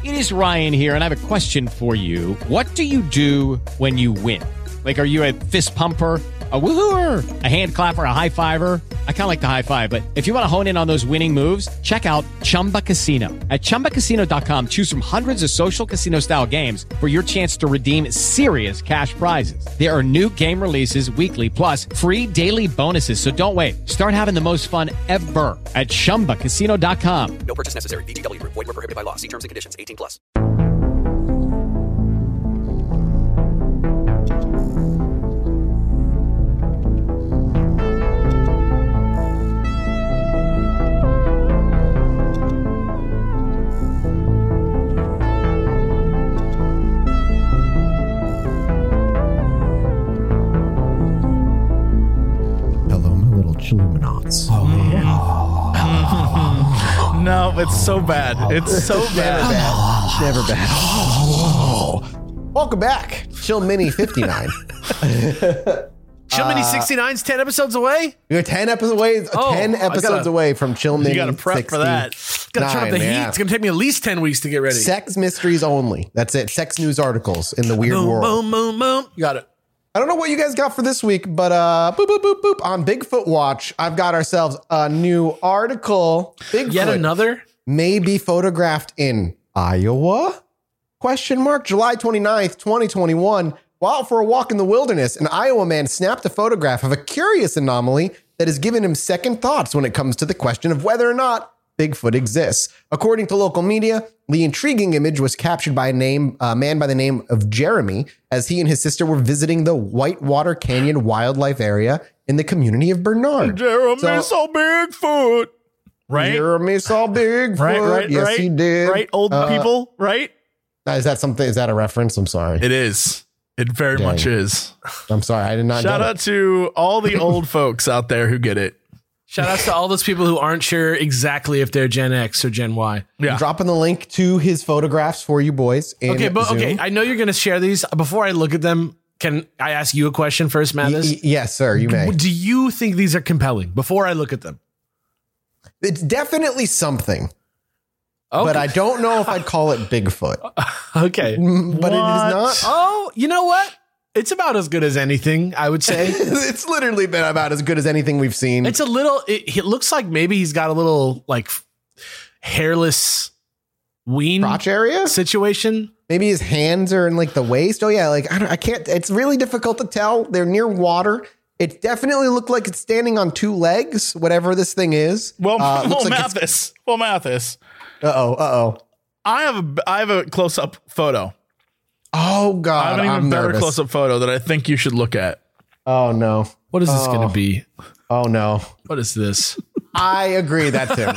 It is Ryan here, and I have a question for you. What do you do when you win? Like, are you a fist pumper, a woohooer, a hand clapper, a high fiver? I kind of like the high five, but if you want to hone in on those winning moves, check out Chumba Casino. At ChumbaCasino.com, choose from hundreds of social casino style games for your chance to redeem serious cash prizes. There are new game releases weekly, plus free daily bonuses. So don't wait. Start having the most fun ever at ChumbaCasino.com. No purchase necessary. VGW Group. Void where prohibited by law. See terms and conditions. 18 plus. Illuminauts. No, it's so bad. It's so bad. Never bad. Welcome back. Chill Mini 59. Chill Mini 69's 10 episodes away? You're 10 episodes away. 10 episodes away from Chill Mini. You got to prep 69. for that. Gotta turn up the heat. It's gonna take me at least 10 weeks to get ready. Sex mysteries only. That's it. Sex news articles in the weird boom, world. boom, boom, boom. You got it. I don't know what you guys got for this week, but boop, boop, boop, boop. On Bigfoot Watch, I've got ourselves a new article. Bigfoot Yet another? may be photographed in Iowa? Question mark. July 29th, 2021. While out for a walk in the wilderness, an Iowa man snapped a photograph of a curious anomaly that has given him second thoughts when it comes to the question of whether or not Bigfoot exists. According to local media, the intriguing image was captured by a man by the name of Jeremy as he and his sister were visiting the Whitewater Canyon wildlife area in the community of Bernard. Jeremy saw Bigfoot. Right? Jeremy saw Bigfoot. Right. Yes, he did. Right, old people, right? Is that something? Is that a reference? I'm sorry. It is. It very much is. I'm sorry. I did not Shout get out to all the old folks out there who get it. Shout outs to all those people who aren't sure exactly if they're Gen X or Gen Y. Yeah. I'm dropping the link to his photographs for you boys. Okay, I know you're going to share these. Before I look at them, can I ask you a question first, Mathis? Yes, sir. You may. Do you think these are compelling before I look at them? It's definitely something, Okay. but I don't know if I'd call it Bigfoot. Okay. But it is not. Oh, you know what? It's about as good as anything, I would say. It's literally been about as good as anything we've seen. It's a little, it looks like maybe he's got a little like hairless ween crotch area situation. Maybe his hands are in like the waist. Oh yeah, like I can't. It's really difficult to tell. They're near water. It definitely looked like it's standing on two legs. Whatever this thing is. Well, Mathis. Mathis. Uh-oh. I have a close-up photo. Oh God, I have an even better nervous. close-up photo that I think you should look at. Oh no. What is this going to be? Oh no. What is this? I agree. That's him.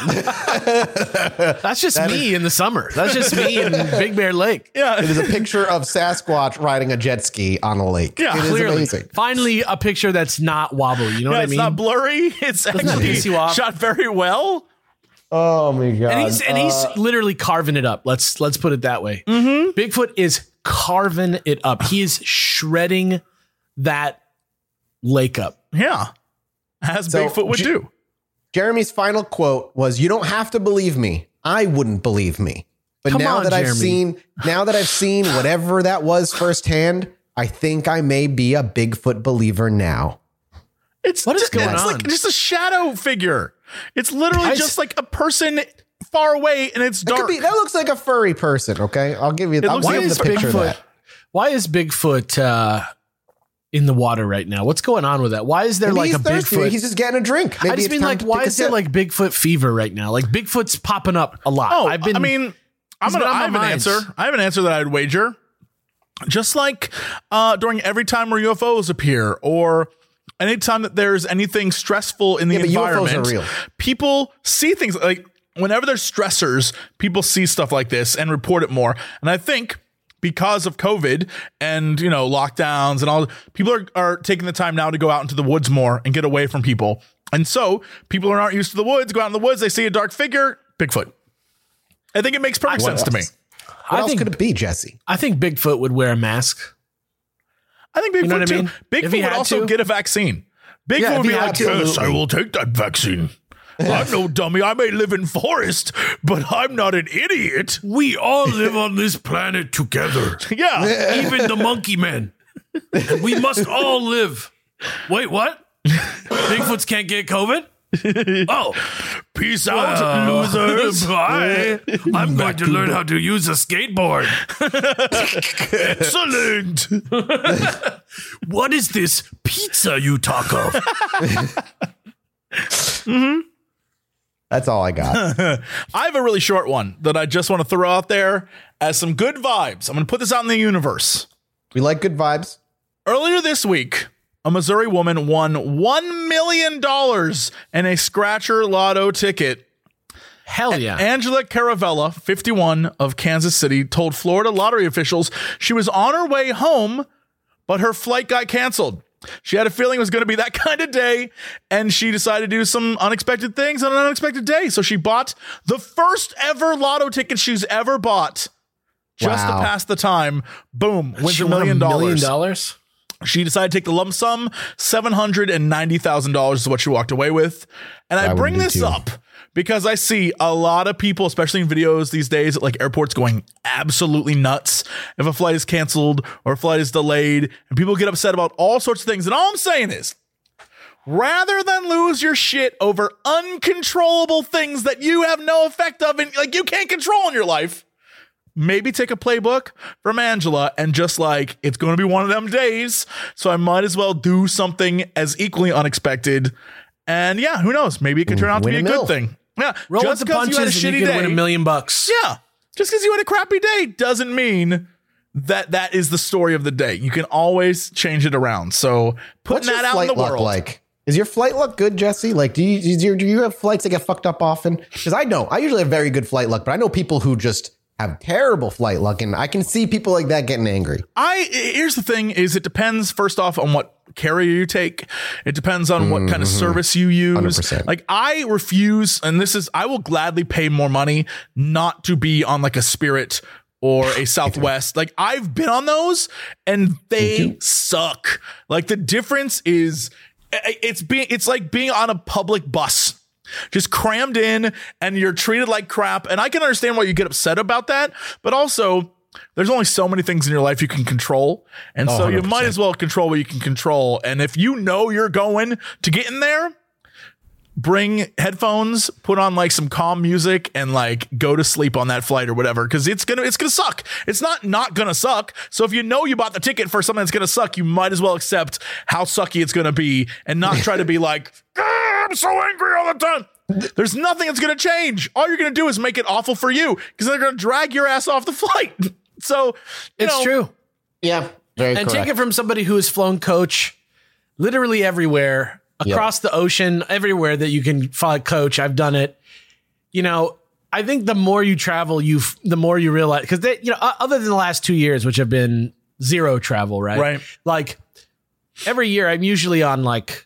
That's just me in the summer. That's just me in Big Bear Lake. Yeah. It is a picture of Sasquatch riding a jet ski on a lake. Yeah, it is Clearly. amazing. Finally, a picture that's not wobbly. You know what I It's mean? not blurry. It's that actually piss you off? shot very well. Oh my God. And he's literally carving it up. Let's put it that way. Mm-hmm. Bigfoot is carving it up. He is shredding that lake up. Yeah. As So, Bigfoot would do. Jeremy's final quote was, "You don't have to believe me. I wouldn't believe me. But Come now on, that Jeremy. I've seen whatever that was firsthand, I think I may be a Bigfoot believer now." What is going it's on? like just a shadow figure. It's literally just like a person far away and it's dark. That looks like a furry person. Okay, I'll give you. I'll looks give like you the picture of that. Why is Bigfoot in the water right now? What's going on with that? Why is there Maybe like he's a thirsty. Bigfoot? He's just getting a drink. Maybe I just it's mean time like, to why take a is there sip. like Bigfoot fever right now? Like Bigfoot's popping up a lot. I have an answer. I have an answer that I'd wager. Just like during every time where UFOs appear or anytime that there's anything stressful in the environment, UFOs are real. People see things like whenever there's stressors, people see stuff like this and report it more. And I think because of COVID and, lockdowns and all, people are taking the time now to go out into the woods more and get away from people. And so people aren't used to the woods, go out in the woods, they see a dark figure, Bigfoot. I think it makes perfect sense to me. What else could it be, Jesse? I think Bigfoot would wear a mask. I think Bigfoot know what I too. mean? If he Bigfoot would had also to. get a vaccine. Bigfoot Yeah, if would be he had like, to. yes, I will take that vaccine. I'm no dummy. I may live in forest, but I'm not an idiot. We all live on this planet together. Yeah. Even the monkey men. We must all live. Wait, what? Bigfoots can't get COVID? Oh, Peace out, losers. Bye. I'm going to learn how to use a skateboard. Excellent. What is this pizza you talk of? That's all I got. I have a really short one that I just want to throw out there as some good vibes. I'm going to put this out in the universe. We like good vibes. Earlier this week, a Missouri woman won $1 million in a scratcher lotto ticket. Hell yeah. Angela Caravella, 51, of Kansas City, told Florida lottery officials she was on her way home, but her flight got canceled. She had a feeling it was going to be that kind of day, and she decided to do some unexpected things on an unexpected day. So she bought the first ever lotto ticket she's ever bought just to pass the time. Boom. Wins She $1 won million. $1 million? She decided to take the lump sum. $790,000 is what she walked away with. And I bring this up because I see a lot of people, especially in videos these days at like airports, going absolutely nuts if a flight is canceled or a flight is delayed, and people get upset about all sorts of things. And all I'm saying is, rather than lose your shit over uncontrollable things that you have no effect of and like you can't control in your life, maybe take a playbook from Angela and just like, it's going to be one of them days, so I might as well do something as equally unexpected. And yeah, who knows? Maybe it could turn out to be a good thing. Yeah, Roll with the punches and you can win $1 million. Yeah, just because you had a crappy day doesn't mean that is the story of the day. You can always change it around. So putting that out in the world. Like, is your flight luck good, Jesse? Like, do you have flights that get fucked up often? Because I don't. I usually have very good flight luck, but I know people who just have terrible flight luck, and I can see people like that getting angry. Here's the thing: is it depends first off on what carrier you take. It depends on what kind of service you use. 100%. Like I refuse, and I will gladly pay more money not to be on like a Spirit or a Southwest. Like I've been on those and they suck. Like the difference is it's like being on a public bus. Just crammed in and you're treated like crap. And I can understand why you get upset about that. But also, there's only so many things in your life you can control. And so 100%. you might as well control what you can control. And if you know you're going to get in there, bring headphones, put on like some calm music and like go to sleep on that flight or whatever. Cause it's gonna suck. It's not gonna suck. So if you know you bought the ticket for something that's gonna suck, you might as well accept how sucky it's gonna be and not try to be like, I'm so angry all the time. There's nothing that's going to change. All you're going to do is make it awful for you because they're going to drag your ass off the flight. So it's true. Yeah. Very and correct. take it from somebody who has flown coach literally everywhere across the ocean, everywhere that you can fly coach. I've done it. You know, I think the more you travel, the more you realize, because other than the last 2 years, which have been zero travel, right? Right. Like every year I'm usually on like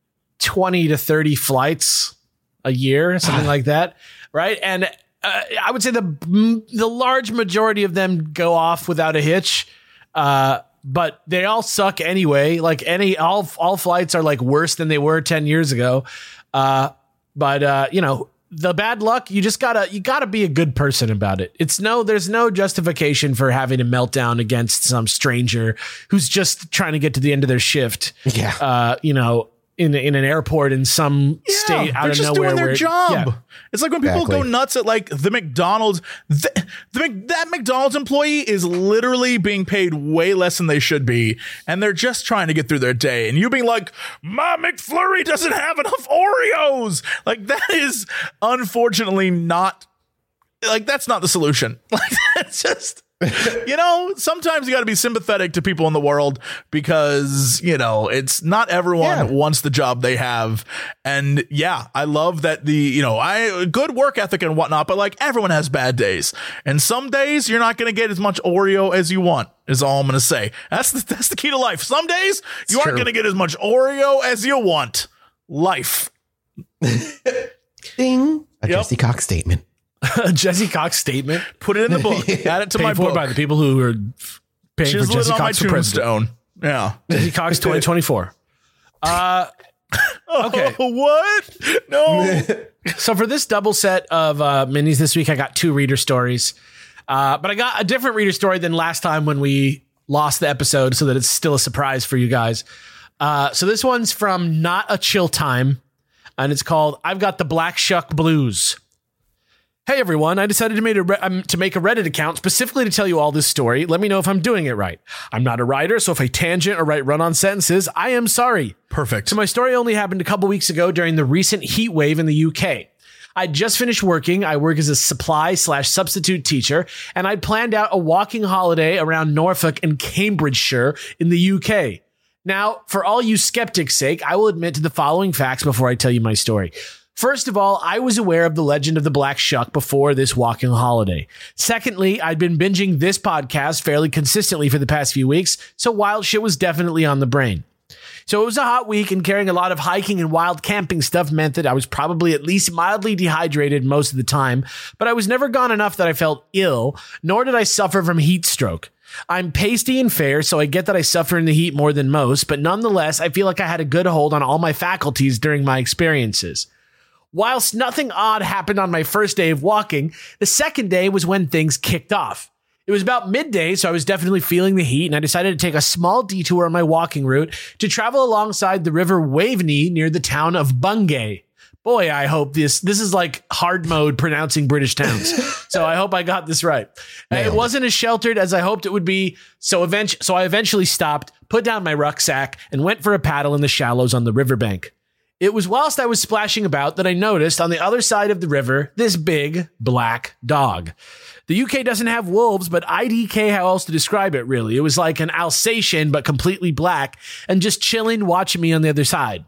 20 to 30 flights a year, something like that. Right. And I would say the large majority of them go off without a hitch. But they all suck anyway. Like all flights are like worse than they were 10 years ago. But the bad luck, you gotta be a good person about it. There's no justification for having a meltdown against some stranger who's just trying to get to the end of their shift. Yeah. In an airport in some state out they're of just nowhere. doing their job. Yeah. It's like when people go nuts at like the McDonald's. That McDonald's employee is literally being paid way less than they should be, and they're just trying to get through their day. And you being like, my McFlurry doesn't have enough Oreos. Like that is unfortunately not. Like that's not the solution. Like it's just. Sometimes you got to be sympathetic to people in the world because, it's not everyone wants the job they have. And yeah, I love that good work ethic and whatnot, but like everyone has bad days and some days you're not going to get as much Oreo as you want is all I'm going to say. That's the key to life. Some days you aren't going to get as much Oreo as you want. Life. Ding. A Jesse Cox statement. A Jesse Cox statement. Put it in the book. Add it to my book. By the people who are paying for Jesse Cox for president. Yeah. Jesse Cox 2024. Okay. What? No. So for this double set of minis this week, I got 2 reader stories. But I got a different reader story than last time when we lost the episode, so that it's still a surprise for you guys. So this one's from Not a Chill Time, and it's called I've Got the Black Shuck Blues. Hey everyone, I decided to make a Reddit account specifically to tell you all this story. Let me know if I'm doing it right. I'm not a writer, so if I tangent or write run-on sentences, I am sorry. Perfect. So my story only happened a couple weeks ago during the recent heat wave in the UK. I just finished working. I work as a supply/substitute teacher, and I'd planned out a walking holiday around Norfolk and Cambridgeshire in the UK. Now, for all you skeptics' sake, I will admit to the following facts before I tell you my story. First of all, I was aware of the legend of the Black Shuck before this walking holiday. Secondly, I'd been binging this podcast fairly consistently for the past few weeks, so wild shit was definitely on the brain. So it was a hot week, and carrying a lot of hiking and wild camping stuff meant that I was probably at least mildly dehydrated most of the time, but I was never gone enough that I felt ill, nor did I suffer from heat stroke. I'm pasty and fair, so I get that I suffer in the heat more than most, but nonetheless, I feel like I had a good hold on all my faculties during my experiences. Whilst nothing odd happened on my first day of walking, the second day was when things kicked off. It was about midday, so I was definitely feeling the heat, and I decided to take a small detour on my walking route to travel alongside the River Waveney near the town of Bungay. Boy, I hope this is like hard mode pronouncing British towns. So I hope I got this right. It wasn't as sheltered as I hoped it would be, so I eventually stopped, put down my rucksack, and went for a paddle in the shallows on the riverbank. It was whilst I was splashing about that I noticed on the other side of the river this big black dog. The UK doesn't have wolves, but IDK how else to describe it, really. It was like an Alsatian, but completely black, and just chilling, watching me on the other side.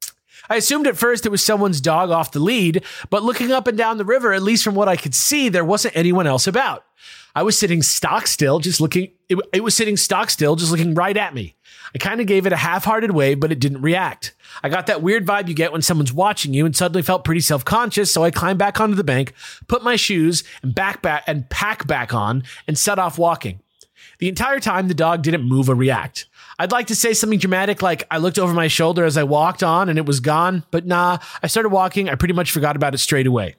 I assumed at first it was someone's dog off the lead, but looking up and down the river, at least from what I could see, there wasn't anyone else about. I was sitting stock still, just looking. It was sitting stock still, just looking right at me. I kind of gave it a half-hearted wave, but it didn't react. I got that weird vibe you get when someone's watching you and suddenly felt pretty self-conscious, so I climbed back onto the bank, put my shoes and pack back on, and set off walking. The entire time, the dog didn't move or react. I'd like to say something dramatic like I looked over my shoulder as I walked on and it was gone, but nah, I started walking. I pretty much forgot about it straight away.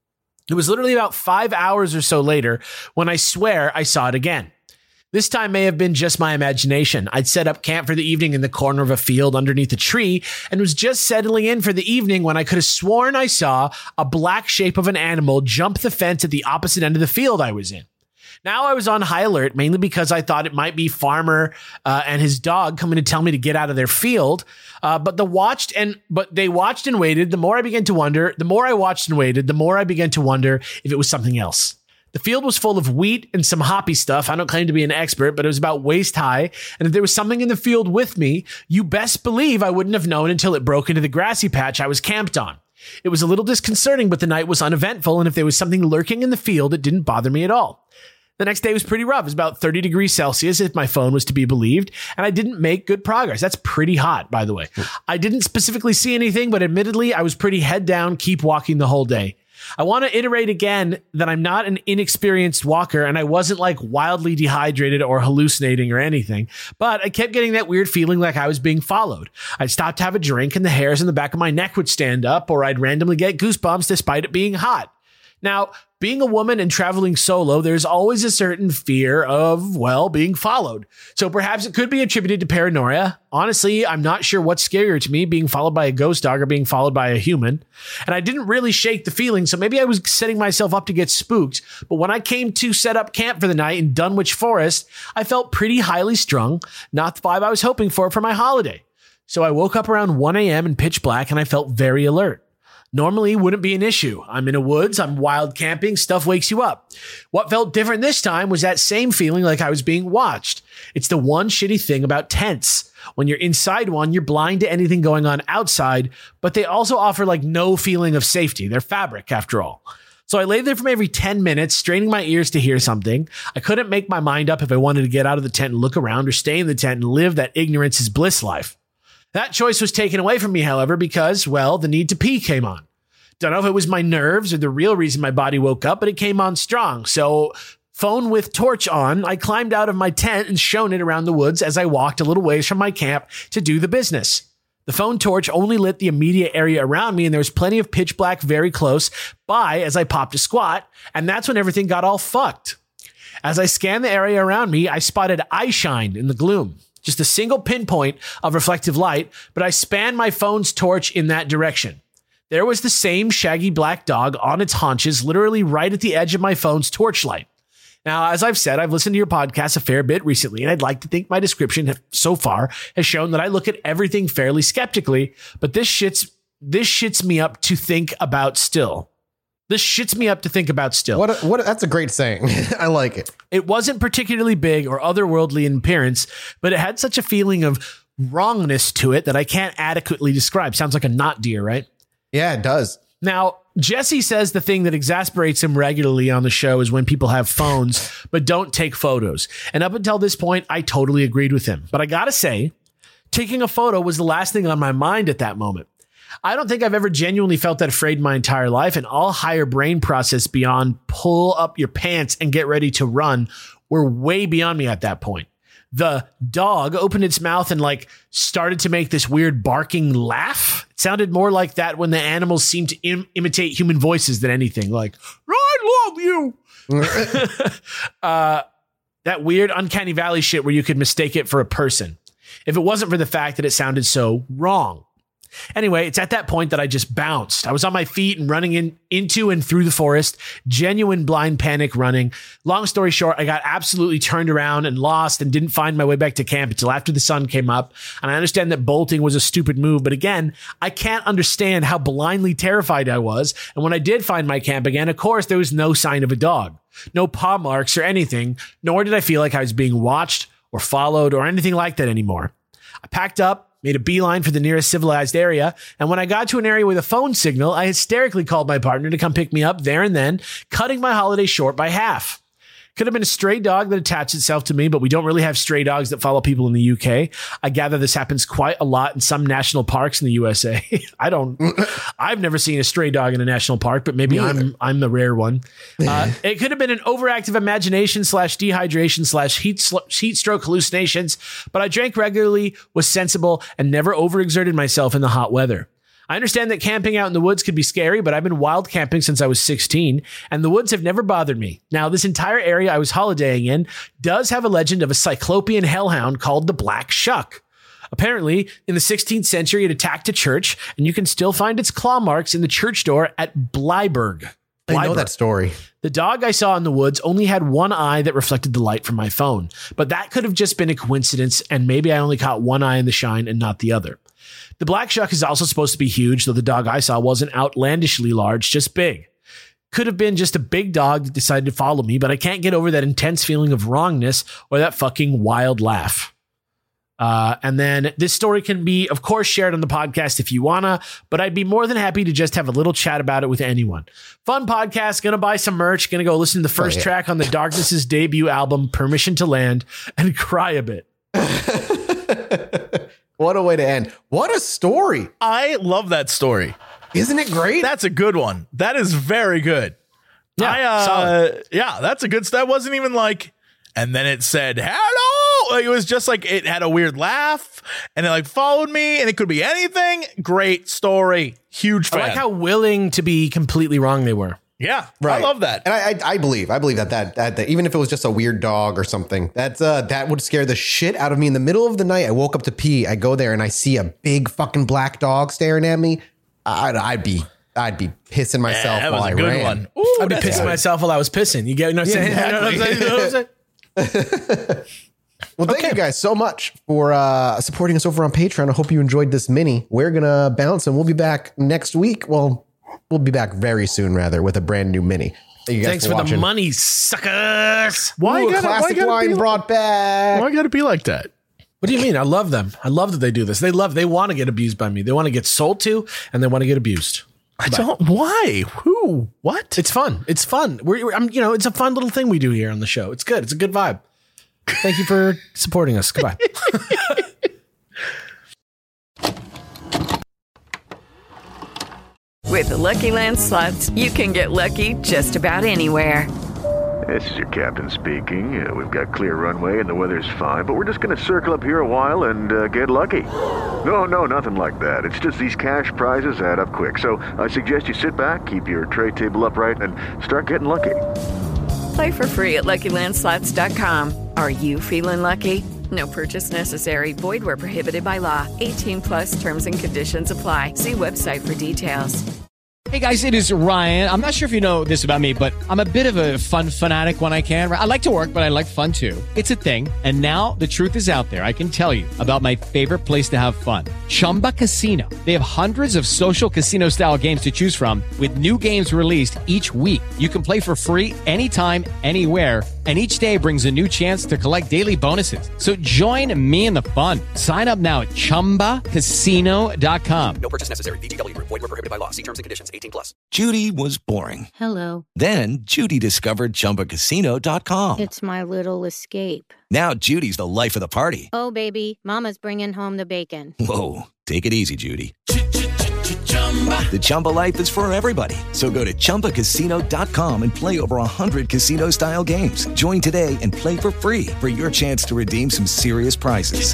It was literally about 5 hours or so later when I swear I saw it again. This time may have been just my imagination. I'd set up camp for the evening in the corner of a field underneath a tree and was just settling in for the evening when I could have sworn I saw a black shape of an animal jump the fence at the opposite end of the field I was in. Now I was on high alert, mainly because I thought it might be Farmer and his dog coming to tell me to get out of their field. But they watched and waited. The more I watched and waited, the more I began to wonder if it was something else. The field was full of wheat and some hoppy stuff. I don't claim to be an expert, but it was about waist high. And if there was something in the field with me, you best believe I wouldn't have known until it broke into the grassy patch I was camped on. It was a little disconcerting, but the night was uneventful. And if there was something lurking in the field, it didn't bother me at all. The next day was pretty rough. It was about 30 degrees Celsius, if my phone was to be believed, and I didn't make good progress. That's pretty hot, by the way. I didn't specifically see anything, but admittedly, I was pretty head down, keep walking the whole day. I want to iterate again that I'm not an inexperienced walker, and I wasn't like wildly dehydrated or hallucinating or anything, but I kept getting that weird feeling like I was being followed. I'd stop to have a drink, and the hairs on the back of my neck would stand up, or I'd randomly get goosebumps despite it being hot. Now, being a woman and traveling solo, there's always a certain fear of, well, being followed. So perhaps it could be attributed to paranoia. Honestly, I'm not sure what's scarier to me, being followed by a ghost dog or being followed by a human. And I didn't really shake the feeling, so maybe I was setting myself up to get spooked. But when I came to set up camp for the night in Dunwich Forest, I felt pretty highly strung, not the vibe I was hoping for my holiday. So I woke up around 1 a.m. in pitch black and I felt very alert. Normally wouldn't be an issue. I'm in a woods, I'm wild camping, stuff wakes you up. What felt different this time was that same feeling like I was being watched. It's the one shitty thing about tents. When you're inside one, you're blind to anything going on outside, but they also offer like no feeling of safety. They're fabric after all. So I lay there for every 10 minutes, straining my ears to hear something. I couldn't make my mind up if I wanted to get out of the tent and look around or stay in the tent and live that ignorance is bliss life. That choice was taken away from me, however, because, well, the need to pee came on. Don't know if it was my nerves or the real reason my body woke up, but it came on strong. So, phone with torch on, I climbed out of my tent and shone it around the woods as I walked a little ways from my camp to do the business. The phone torch only lit the immediate area around me, and there was plenty of pitch black very close by as I popped a squat, and that's when everything got all fucked. As I scanned the area around me, I spotted eye shine in the gloom. Just a single pinpoint of reflective light, but I spanned my phone's torch in that direction. There was the same shaggy black dog on its haunches, literally right at the edge of my phone's torchlight. Now, as I've said, I've listened to your podcast a fair bit recently, and I'd like to think my description so far has shown that I look at everything fairly skeptically, but this shits me up to think about still. This shits me up to think about still. What? That's a great saying. I like it. It wasn't particularly big or otherworldly in appearance, but it had such a feeling of wrongness to it that I can't adequately describe. Sounds like a not deer, right? Yeah, it does. Now, Jesse says the thing that exasperates him regularly on the show is when people have phones but don't take photos. And up until this point, I totally agreed with him. But I gotta say, taking a photo was the last thing on my mind at that moment. I don't think I've ever genuinely felt that afraid in my entire life, and all higher brain process beyond pull up your pants and get ready to run were way beyond me at that point. The dog opened its mouth and started to make this weird barking laugh. It sounded more like that when the animals seemed to imitate human voices than anything. Like, I love you. That weird uncanny valley shit where you could mistake it for a person if it wasn't for the fact that it sounded so wrong. Anyway, it's at that point that I just bounced. I was on my feet and running into and through the forest, genuine blind panic running. Long story short, I got absolutely turned around and lost and didn't find my way back to camp until after the sun came up. And I understand that bolting was a stupid move, but again, I can't understand how blindly terrified I was. And when I did find my camp again, of course, there was no sign of a dog, no paw marks or anything, nor did I feel like I was being watched or followed or anything like that anymore. I packed up, made a beeline for the nearest civilized area, and when I got to an area with a phone signal, I hysterically called my partner to come pick me up there and then, cutting my holiday short by half. Could have been a stray dog that attached itself to me, but we don't really have stray dogs that follow people in the UK. I gather this happens quite a lot in some national parks in the USA. I've never seen a stray dog in a national park, but maybe I'm the rare one. It could have been an overactive imagination / dehydration / heat stroke hallucinations, but I drank regularly, was sensible, and never overexerted myself in the hot weather. I understand that camping out in the woods could be scary, but I've been wild camping since I was 16, and the woods have never bothered me. Now, this entire area I was holidaying in does have a legend of a cyclopean hellhound called the Black Shuck. Apparently, in the 16th century, it attacked a church, and you can still find its claw marks in the church door at Bleiburg. I know that story. The dog I saw in the woods only had one eye that reflected the light from my phone, but that could have just been a coincidence, and maybe I only caught one eye in the shine and not the other. The Black Shuck is also supposed to be huge, though the dog I saw wasn't outlandishly large, just big. Could have been just a big dog that decided to follow me, but I can't get over that intense feeling of wrongness or that fucking wild laugh. And then this story can be, of course, shared on the podcast if you wanna, but I'd be more than happy to just have a little chat about it with anyone. Fun podcast, gonna buy some merch, gonna go listen to the first track on the Darkness's debut album, Permission to Land, and cry a bit. What a way to end. What a story. I love that story. Isn't it great? That's a good one. That is very good. Yeah, solid. Yeah, that's a good. That wasn't even like, and then it said hello. Like, it was just like it had a weird laugh, and it followed me, and it could be anything. Great story. Huge fan. I like how willing to be completely wrong they were. Yeah, right. I love that. And I believe that even if it was just a weird dog or something, that would scare the shit out of me. In the middle of the night, I woke up to pee. I go there and I see a big fucking black dog staring at me. I'd be pissing myself while I ran. One. Ooh, I'd be pissing myself while I was pissing. You get what I'm saying? Exactly. Well, thank you guys so much for supporting us over on Patreon. I hope you enjoyed this mini. We're gonna bounce and we'll be back next week. Well, we'll be back very soon, rather, with a brand new mini. Thanks for the money, suckers. Why a classic line brought back? Why gotta be like that? What do you mean? I love them. I love that they do this. They want to get abused by me. They want to get sold to, and they want to get abused. Why? Who? What? It's fun. It's fun. It's a fun little thing we do here on the show. It's good. It's a good vibe. Thank you for supporting us. Goodbye. With the Lucky Land Slots, you can get lucky just about anywhere. This is your captain speaking. We've got clear runway and the weather's fine, but we're just going to circle up here a while and get lucky. No, nothing like that. It's just these cash prizes add up quick. So I suggest you sit back, keep your tray table upright, and start getting lucky. Play for free at LuckyLandSlots.com. Are you feeling lucky? No purchase necessary. Void where prohibited by law. 18+ terms and conditions apply. See website for details. Hey guys, it is Ryan. I'm not sure if you know this about me, but I'm a bit of a fun fanatic when I can. I like to work, but I like fun too. It's a thing. And now the truth is out there. I can tell you about my favorite place to have fun. Chumba Casino. They have hundreds of social casino style games to choose from with new games released each week. You can play for free anytime, anywhere. And each day brings a new chance to collect daily bonuses. So join me in the fun. Sign up now at ChumbaCasino.com. No purchase necessary. VGW Group. Void where prohibited by law. See terms and conditions. 18+. Judy was boring. Hello. Then Judy discovered ChumbaCasino.com. It's my little escape. Now Judy's the life of the party. Oh, baby, mama's bringing home the bacon. Whoa, take it easy, Judy. The Chumba life is for everybody. So go to ChumbaCasino.com and play over 100 casino-style games. Join today and play for free for your chance to redeem some serious prizes.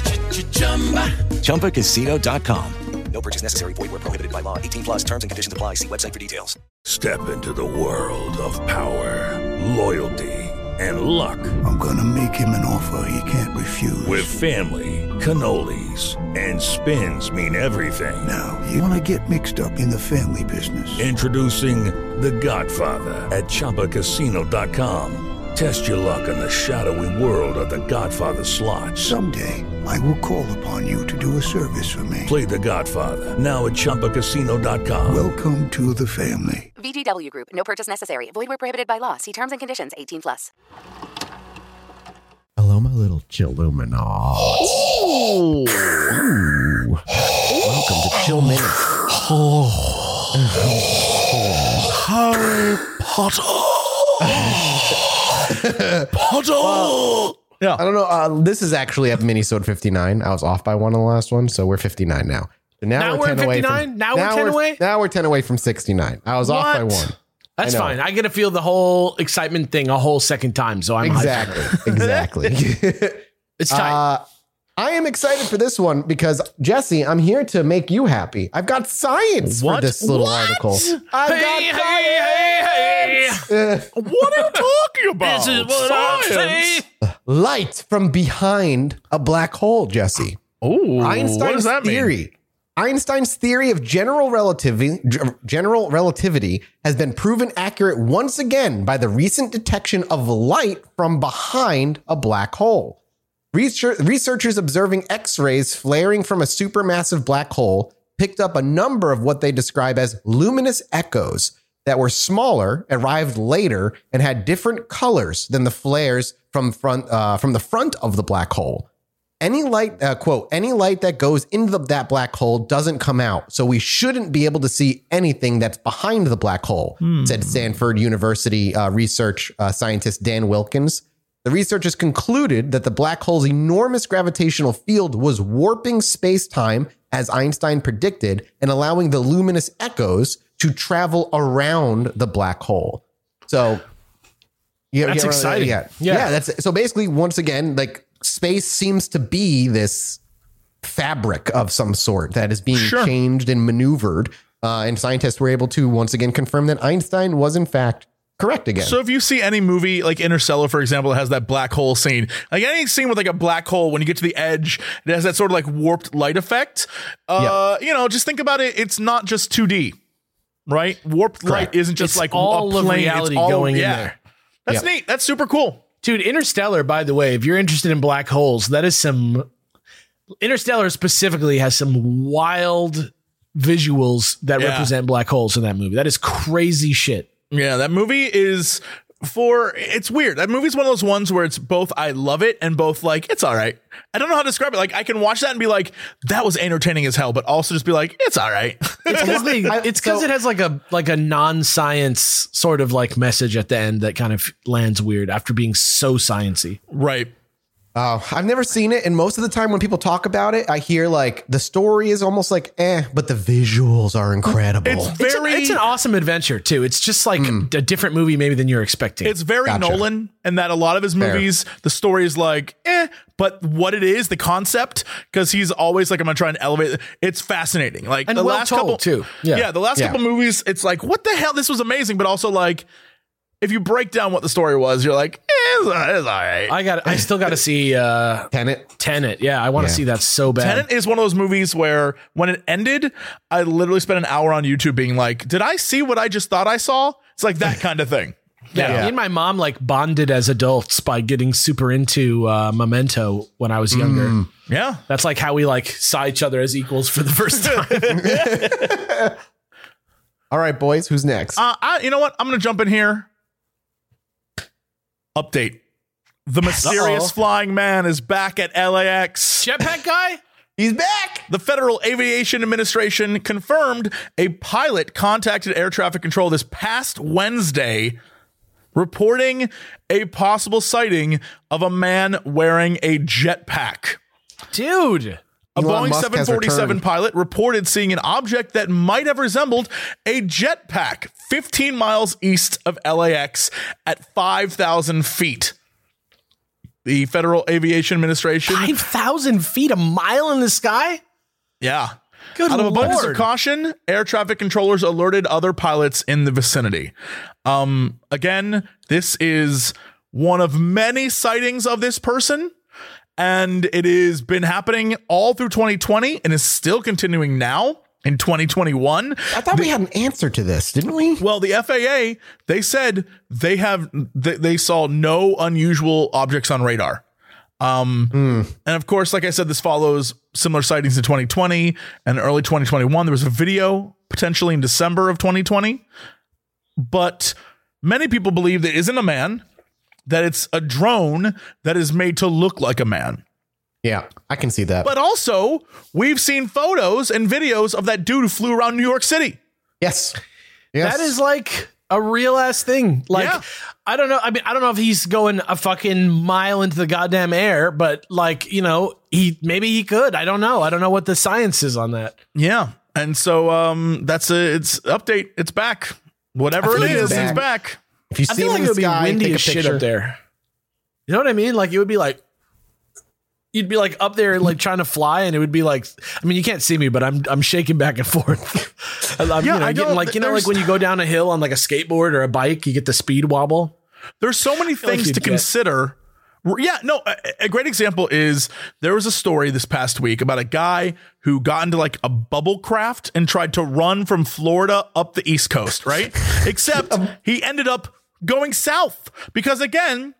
ChumbaCasino.com. No purchase necessary. Void where prohibited by law. 18+ terms and conditions apply. See website for details. Step into the world of power, loyalty, and luck. I'm gonna make him an offer he can't refuse. With family, cannolis, and spins mean everything. Now, you wanna get mixed up in the family business. Introducing The Godfather at ChumbaCasino.com. Test your luck in the shadowy world of The Godfather slot. Someday, I will call upon you to do a service for me. Play The Godfather now at ChumbaCasino.com. Welcome to the family. VGW Group. No purchase necessary. Void where prohibited by law. See terms and conditions. 18+. Hello, my little Chilluminati. Ooh. Welcome to Chill Minutes. Harry Potter. Potter. Yeah. I don't know. This is actually at Minisode 59. I was off by one on the last one, so we're 59 now. So now we're 10 away. Now we're 10 away? Now we're 10 away from 69. I was off by one. That's fine. I get to feel the whole excitement thing a whole second time, so I'm Exactly. It's tight. I am excited for this one because, Jesse, I'm here to make you happy. I've got science for this little article. I've got science. What are you talking about? This is what I say. Light from behind a black hole, Jesse. Oh, Einstein's what does that theory. mean? Einstein's theory of general relativity has been proven accurate once again by the recent detection of light from behind a black hole. Researchers observing X-rays flaring from a supermassive black hole picked up a number of what they describe as luminous echoes that were smaller, arrived later, and had different colors than the flares from the front of the black hole. Any light, quote, any light that goes into that black hole doesn't come out, so we shouldn't be able to see anything that's behind the black hole, said Stanford University research scientist Dan Wilkins. The researchers concluded that the black hole's enormous gravitational field was warping space-time, as Einstein predicted, and allowing the luminous echoes to travel around the black hole. So, that's exciting. Yeah, that's so basically, once again, like, space seems to be this fabric of some sort that is being changed and maneuvered. And scientists were able to once again confirm that Einstein was in fact correct again. So if you see any movie like Interstellar, for example, it has that black hole scene, like any scene with like a black hole, when you get to the edge, it has that sort of like warped light effect. You know, just think about it. It's not just 2D, right? Warped light isn't just It's like all a of plane. reality it's all, going in there. That's neat. That's super cool. Dude, Interstellar, by the way, if you're interested in black holes, Interstellar specifically has some wild visuals that represent black holes in that movie. That is crazy shit. Yeah, that movie is it's weird. That movie's one of those ones where it's both I love it and both like, it's all right. I don't know how to describe it. Like, I can watch that and be like, that was entertaining as hell, but also just be like, it's all right. It's because it has like a non-science sort of like message at the end that kind of lands weird after being so sciencey. Right. I've never seen it, and most of the time when people talk about it, I hear like the story is almost like but the visuals are incredible. It's an awesome adventure too. It's just like a different movie maybe than you're expecting. It's very Nolan, and that a lot of his movies, the story is like but what it is, the concept, because he's always like, I'm gonna try and elevate it. It's fascinating. Like and the well last told, couple too. Yeah, the last couple movies, it's like, what the hell? This was amazing, but also like, if you break down what the story was, you're like, it's all right. I still got to see Tenet. Yeah, I want to see that so bad. Tenet is one of those movies where when it ended, I literally spent an hour on YouTube being like, did I see what I just thought I saw? It's like that kind of thing. Yeah, me and my mom like bonded as adults by getting super into Memento when I was younger. Yeah, that's like how we like saw each other as equals for the first time. All right, boys, who's next? You know what? I'm gonna jump in here. Update. The mysterious flying man is back at LAX. Jetpack guy? He's back. The Federal Aviation Administration confirmed a pilot contacted air traffic control this past Wednesday, reporting a possible sighting of a man wearing a jetpack. Dude. A Boeing 747 pilot reported seeing an object that might have resembled a jetpack 15 miles east of LAX at 5,000 feet. The Federal Aviation Administration. 5,000 feet, a mile in the sky? Yeah. Good Out of Lord. abundance of caution, air traffic controllers alerted other pilots in the vicinity. Again, this is one of many sightings of this person. And it has been happening all through 2020 and is still continuing now in 2021. I thought we had an answer to this, didn't we? Well, the FAA, they said they saw no unusual objects on radar. And of course, like I said, this follows similar sightings in 2020 and early 2021. There was a video potentially in December of 2020. But many people believe that it isn't a man, that it's a drone that is made to look like a man. Yeah, I can see that. But also, we've seen photos and videos of that dude who flew around New York City. Yes. That is like a real ass thing. Like, I don't know. I mean, I don't know if he's going a fucking mile into the goddamn air, but like, you know, maybe he could. I don't know. I don't know what the science is on that. Yeah. And so it's update. It's back. Whatever it is, it's back. If you I see feel him like in it the would be sky, windy take a as shit picture. up there. You know what I mean? Like it would be like you'd be like up there like trying to fly, and it would be like, I mean, you can't see me, but I'm shaking back and forth. I'm getting like, you know, like when you go down a hill on like a skateboard or a bike, you get the speed wobble. There's so many things to consider. Yeah, no, a great example is there was a story this past week about a guy who got into like a bubble craft and tried to run from Florida up the East Coast, right? Except he ended up going south because again,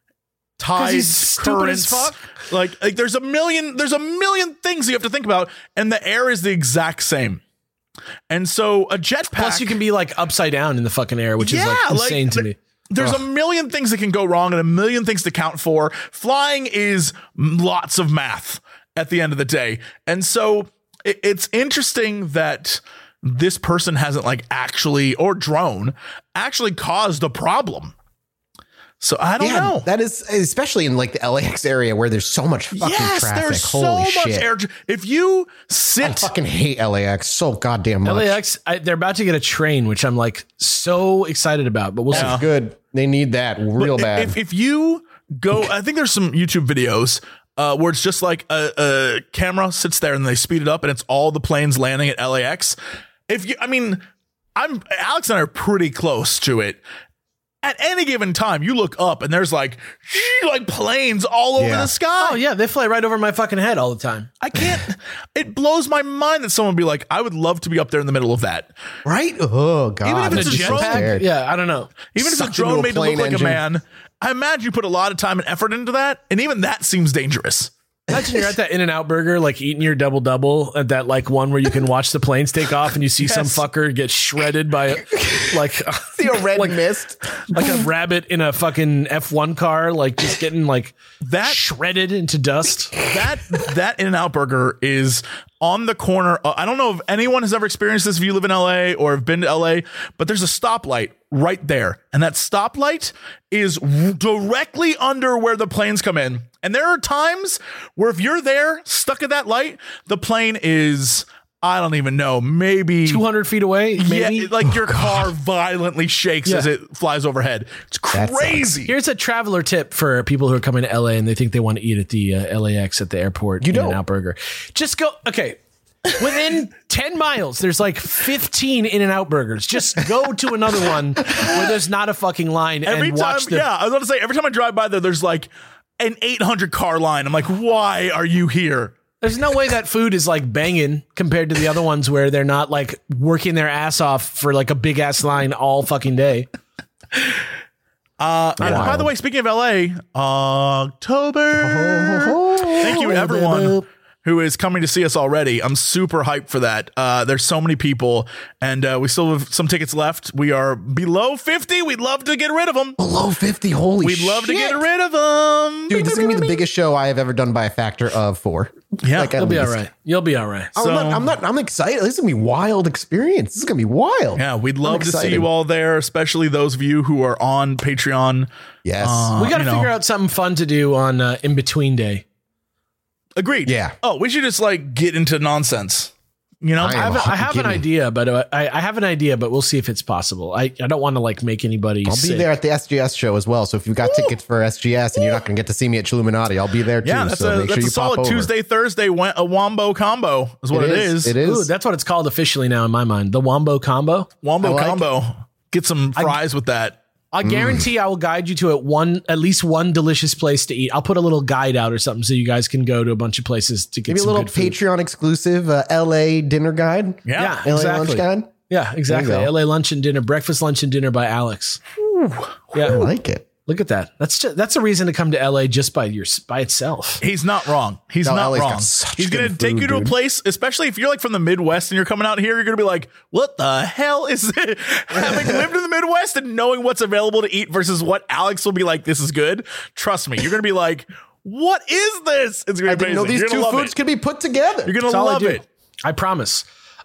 tides, currents, like there's a million things you have to think about, and the air is the exact same. And so a jetpack, plus you can be like upside down in the fucking air, which is like insane to me. There's a million things that can go wrong and a million things to count for. Flying is lots of math at the end of the day. And so it's interesting that this person hasn't like actually, or drone, actually caused a problem. So I don't know. That is, especially in like the LAX area where there's so much fucking traffic. There's Holy so much shit. air. If you sit, I fucking hate LAX so goddamn much. LAX, they're about to get a train, which I'm like so excited about, but we'll see. Good. They need that real bad. If you go, I think there's some YouTube videos where it's just like a camera sits there and they speed it up and it's all the planes landing at LAX. Alex and I are pretty close to it. At any given time, you look up and there's like planes all over the sky. Oh yeah, they fly right over my fucking head all the time. I can't. It blows my mind that someone would be like, I would love to be up there in the middle of that. Right? Oh god. Even if it's a drone, yeah, I don't know. Even if it's a drone made to look like a man, I imagine you put a lot of time and effort into that, and even that seems dangerous. Imagine you're at that In-N-Out burger, like eating your double at that like one where you can watch the planes take off, and you see some fucker get shredded by like see a red mist, like a rabbit in a fucking F1 car, like just getting like that shredded into dust. That In-N-Out burger is on the corner. I don't know if anyone has ever experienced this if you live in LA or have been to LA, but there's a stoplight right there. And that stoplight is directly under where the planes come in. And there are times where if you're there stuck at that light, the plane is, I don't even know, maybe 200 feet away. Maybe? Yeah, like your car violently shakes as it flies overhead. It's crazy. Here's a traveler tip for people who are coming to LA and they think they want to eat at the LAX at the airport. You In-N-Out Burger. Just go. Okay. Within 10 miles, there's like 15 In-N-Out burgers. Just go to another one where there's not a fucking line and watch them. Yeah, I was going to say, every time I drive by there, there's like an 800 car line. I'm like, why are you here? There's no way that food is like banging compared to the other ones where they're not like working their ass off for like a big ass line all fucking day. And by the way, speaking of LA, October. Thank you, everyone who is coming to see us already. I'm super hyped for that. There's so many people, and we still have some tickets left. We are below 50. We'd love to get rid of them. Below 50? Holy shit. We'd love to get rid of them. Dude, this is going to be the biggest show I have ever done by a factor of 4. Yeah, like, you'll be all right. You'll be all right. I'm excited. This is going to be a wild experience. This is going to be wild. Yeah, we'd love to see you all there, especially those of you who are on Patreon. Yes. We got to figure out something fun to do on In Between Day. Agreed. Yeah. Oh, we should just like get into nonsense. You know, I have an idea, but I have an idea, but we'll see if it's possible. I don't want to like make anybody. I'll be there at the SGS show as well. So if you've got tickets for SGS and you're not going to get to see me at Chilluminati, I'll be there too. Yeah, that's a solid Tuesday, Thursday, a Wombo combo is what it is. It is. Ooh, that's what it's called officially now in my mind. The Wombo combo. Wombo combo. Get some fries with that. I guarantee I will guide you to at least one delicious place to eat. I'll put a little guide out or something so you guys can go to a bunch of places to get maybe some a little good food. Patreon exclusive LA dinner guide. Yeah, LA exactly. lunch guide. Yeah, exactly. LA lunch and dinner, breakfast, lunch and dinner by Alex. Ooh, yeah, I like it. Look at that. That's a reason to come to LA just by itself. He's not wrong. He's not LA's wrong. got such He's going to good take food, you to a dude. place, especially if you're like from the Midwest and you're coming out here, you're going to be like, what the hell is it? Having lived in the Midwest and knowing what's available to eat versus what Alex will be like, this is good. Trust me, you're going to be like, what is this? It's going to be amazing. I didn't know these two foods could be put together. You're going to love it. I promise.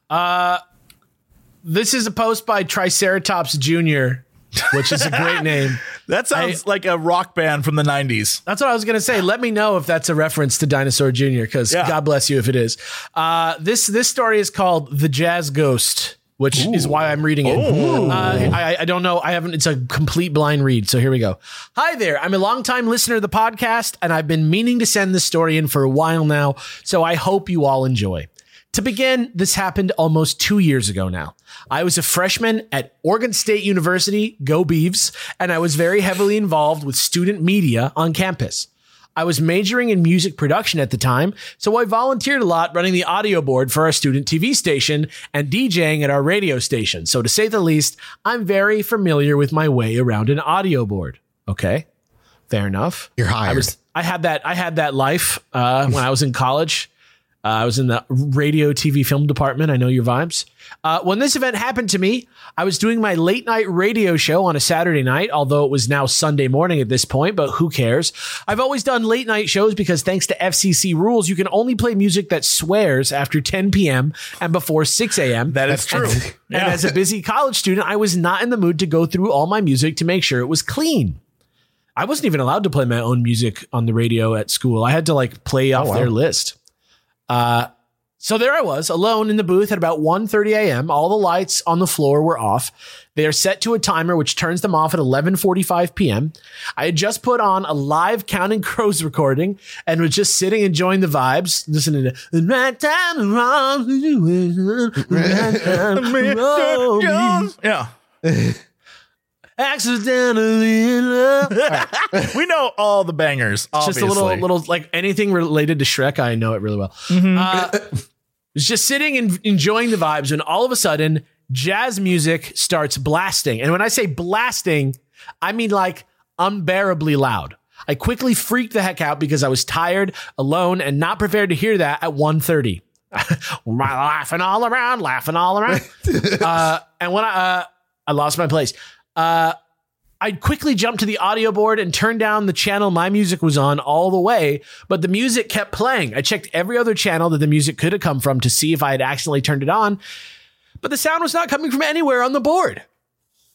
This is a post by Triceratops Jr., which is a great name. That sounds like a rock band from the 90s. That's what I was going to say. Let me know if that's a reference to Dinosaur Jr., because God bless you if it is. This story is called The Jazz Ghost, which is why I'm reading it. I don't know. It's a complete blind read. So here we go. Hi there. I'm a longtime listener of the podcast, and I've been meaning to send this story in for a while now. So I hope you all enjoy. To begin, this happened almost 2 years ago now. I was a freshman at Oregon State University, go Beavs, and I was very heavily involved with student media on campus. I was majoring in music production at the time, so I volunteered a lot running the audio board for our student TV station and DJing at our radio station. So to say the least, I'm very familiar with my way around an audio board. Okay, fair enough. You're hired. I had that life when I was in college. I was in the radio, TV, film department. I know your vibes. When this event happened to me, I was doing my late night radio show on a Saturday night, although it was now Sunday morning at this point, but who cares? I've always done late night shows because thanks to FCC rules, you can only play music that swears after 10 p.m. and before 6 a.m. That is true. And as a busy college student, I was not in the mood to go through all my music to make sure it was clean. I wasn't even allowed to play my own music on the radio at school. I had to like play off their list. So there I was alone in the booth at about 1:30 a.m. All the lights on the floor were off. They are set to a timer, which turns them off at 11:45 p.m. I had just put on a live Counting Crows recording and was just sitting enjoying the vibes, listening to Right Time Around. Yeah. Accidentally in love. Right. We know all the bangers. Obviously. Just a little like anything related to Shrek. I know it really well. Was just sitting and enjoying the vibes, and all of a sudden, jazz music starts blasting. And when I say blasting, I mean like unbearably loud. I quickly freaked the heck out because I was tired, alone, and not prepared to hear that at 1:30. laughing all around. And when I lost my place. I quickly jumped to the audio board and turned down the channel my music was on all the way, but the music kept playing. I checked every other channel that the music could have come from to see if I had accidentally turned it on, but the sound was not coming from anywhere on the board.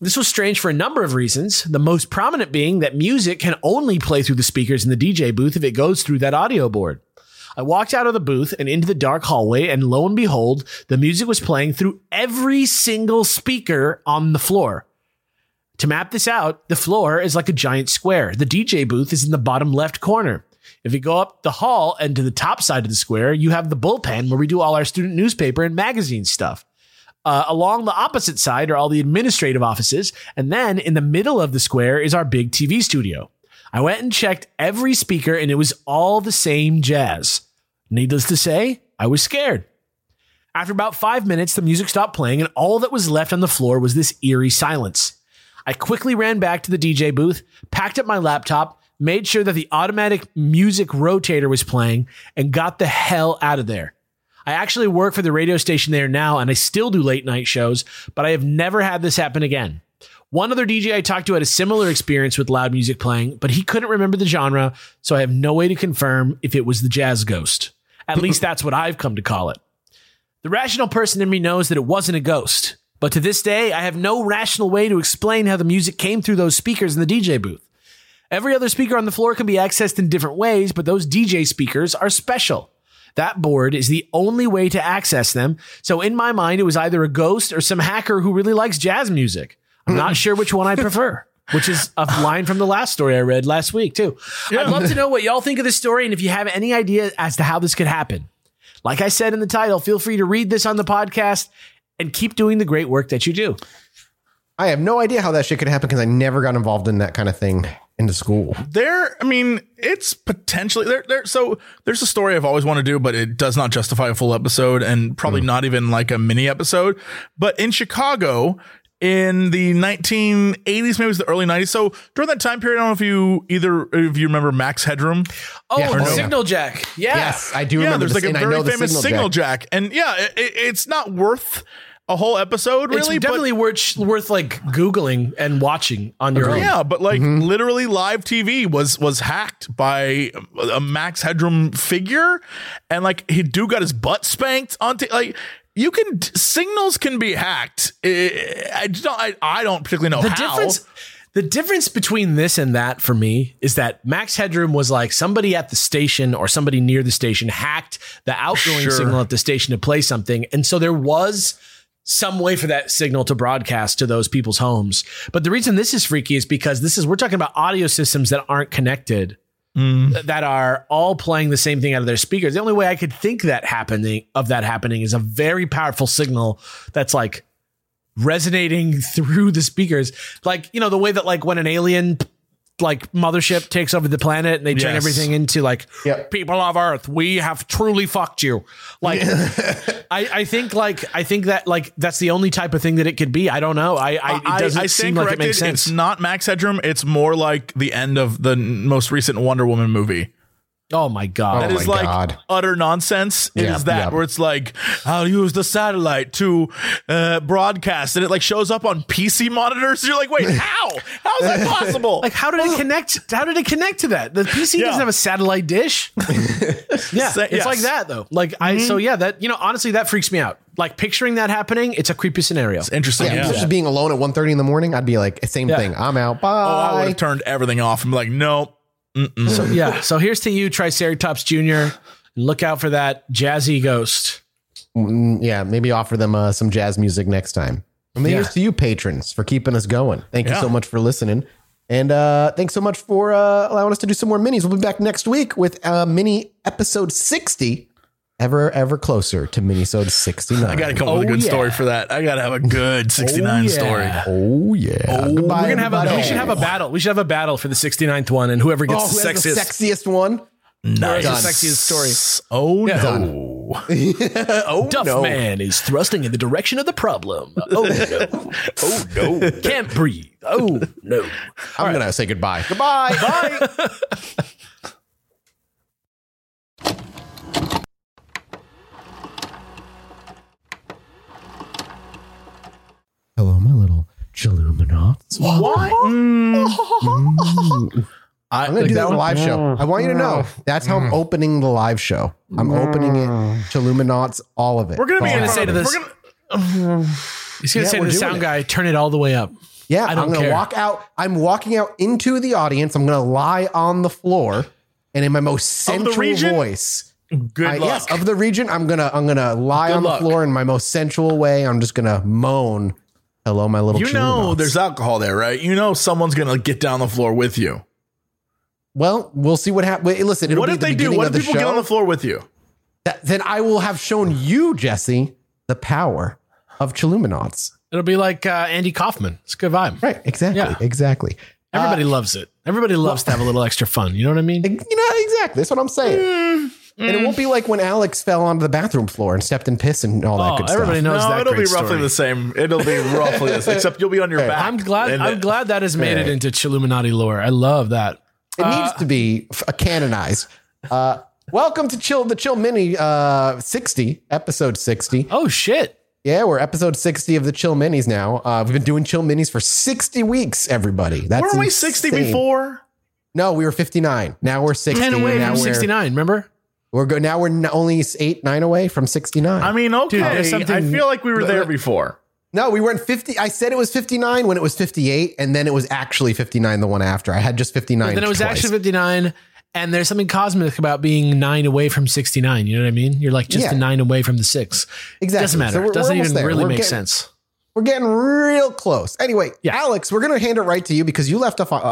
This was strange for a number of reasons, the most prominent being that music can only play through the speakers in the DJ booth if it goes through that audio board. I walked out of the booth and into the dark hallway, and lo and behold, the music was playing through every single speaker on the floor. To map this out, the floor is like a giant square. The DJ booth is in the bottom left corner. If you go up the hall and to the top side of the square, you have the bullpen where we do all our student newspaper and magazine stuff. Along the opposite side are all the administrative offices, and then in the middle of the square is our big TV studio. I went and checked every speaker, and it was all the same jazz. Needless to say, I was scared. After about 5 minutes, the music stopped playing, and all that was left on the floor was this eerie silence. I quickly ran back to the DJ booth, packed up my laptop, made sure that the automatic music rotator was playing, and got the hell out of there. I actually work for the radio station there now, and I still do late night shows, but I have never had this happen again. One other DJ I talked to had a similar experience with loud music playing, but he couldn't remember the genre, so I have no way to confirm if it was the jazz ghost. At least that's what I've come to call it. The rational person in me knows that it wasn't a ghost, but to this day, I have no rational way to explain how the music came through those speakers in the DJ booth. Every other speaker on the floor can be accessed in different ways, but those DJ speakers are special. That board is the only way to access them, so in my mind, it was either a ghost or some hacker who really likes jazz music. I'm not sure which one I prefer, which is a line from the last story I read last week, too. I'd love to know what y'all think of this story, and if you have any idea as to how this could happen. Like I said in the title, feel free to read this on the podcast and keep doing the great work that you do. I have no idea how that shit could happen because I never got involved in that kind of thing into school. It's potentially there. So there's a story I've always wanted to do, but it does not justify a full episode and probably not even like a mini episode. But in Chicago in the 1980s, maybe it was the early 90s. So during that time period, I don't know if you remember Max Headroom. Oh, yeah, the Signal Jack. Yeah. Yes, I do remember. There's like a very famous Signal Jack. And yeah, it's not worth a whole episode, really. It's definitely worth like Googling and watching on your own. Yeah, but like literally live TV was hacked by a Max Headroom figure, and like he got his butt spanked on like signals can be hacked. I don't particularly know how. The difference between this and that for me is that Max Headroom was like somebody at the station or somebody near the station hacked the outgoing signal at the station to play something, and so there was some way for that signal to broadcast to those people's homes. But the reason this is freaky is because we're talking about audio systems that aren't connected, that are all playing the same thing out of their speakers. The only way I could think that happening is a very powerful signal that's like resonating through the speakers. Like, the way that like when an alien like mothership takes over the planet and they turn everything into like people of Earth, we have truly fucked you. Like I think that like that's the only type of thing that it could be. I don't know. It doesn't seem like it makes sense. It's not Max Headroom. It's more like the end of the most recent Wonder Woman movie. Oh my God. That is like utter nonsense. It is that where it's like, I'll use the satellite to broadcast, and it like shows up on PC monitors. You're like, wait, how? How is that possible? Like, how did it connect? How did it connect to that? The PC doesn't have a satellite dish. It's like that though. Like honestly, that freaks me out. Like picturing that happening, it's a creepy scenario. It's interesting. Just being alone at 1:30 in the morning, I'd be like, same thing. I'm out. Bye. I would have turned everything off. I'm like, no. So here's to you, Triceratops Jr. And look out for that jazzy ghost. Maybe offer them some jazz music next time. And here's to you, patrons, for keeping us going. Thank you so much for listening. And thanks so much for allowing us to do some more minis. We'll be back next week with mini episode 60. Ever closer to Minisode 69. I got to come up with a good story for that. I got to have a good 69 story. Oh, yeah. Goodbye, we should have a battle. We should have a battle for the 69th one, and whoever gets the sexiest one. Nice. The sexiest story. Oh, no. Duff Man is thrusting in the direction of the problem. Oh, no. Oh, no. Can't breathe. Oh, no. I'm going to say goodbye. Goodbye. Bye. Hello, my little Chilluminauts. What? I'm going to do that live show. I want you to know that's how I'm opening the live show. I'm opening it. Chilluminauts, all of it. We're going to be going to say to this. He's going to say to the sound guy, turn it all the way up. Yeah, I don't I'm going to care. walk out. I'm walking out into the audience. I'm going to lie on the floor, and in my most sensual region? voice. Good luck. Yes, of the region. I'm gonna lie Good on luck. the floor in my most sensual way. I'm just gonna moan, "Hello, my little." You know, Chillinauts." there's alcohol there, right? You know, someone's gonna get down the floor with you. Well, we'll see what happens. Listen, it'll What be if the they do? beginning What of if the people get on show. the floor with you? Then I will have shown you, Jesse, the power of Chilluminauts. It'll be like Andy Kaufman. It's a good vibe. Right? Exactly. Yeah. Exactly. Everybody loves it. Everybody loves to have a little extra fun. You know what I mean? You know exactly. That's what I'm saying. And it won't be like when Alex fell onto the bathroom floor and stepped in piss and all that good stuff. everybody knows that. It'll be great roughly story. the same. It'll be roughly the same, except you'll be on your back. I'm glad that has made it into Chilluminati lore. I love that. It needs to be canonized. Welcome to the Chill Mini 60, episode 60. Oh, shit. Yeah, we're episode 60 of the Chill Minis now. We've been doing Chill Minis for 60 weeks, everybody. That's Weren't we insane. 60 before? No, we were 59. Now we're 60. 10 away now from 69, remember? We're good. Now we're only 8, 9 away from 69. I mean, okay. Dude, there's something- I feel like we were there before. No, we weren't 50. I said it was 59 when it was 58, and then it was actually 59 the one after. I had just 59. Then it was twice. actually 59. And there's something cosmic about being 9 away from 69. You know what I mean? You're like just a 9 away from the 6. Exactly. Doesn't matter. So we're Doesn't almost even there. really We're make getting- sense. We're getting real close. Anyway, Yeah. Alex, we're going to hand it right to you because you left off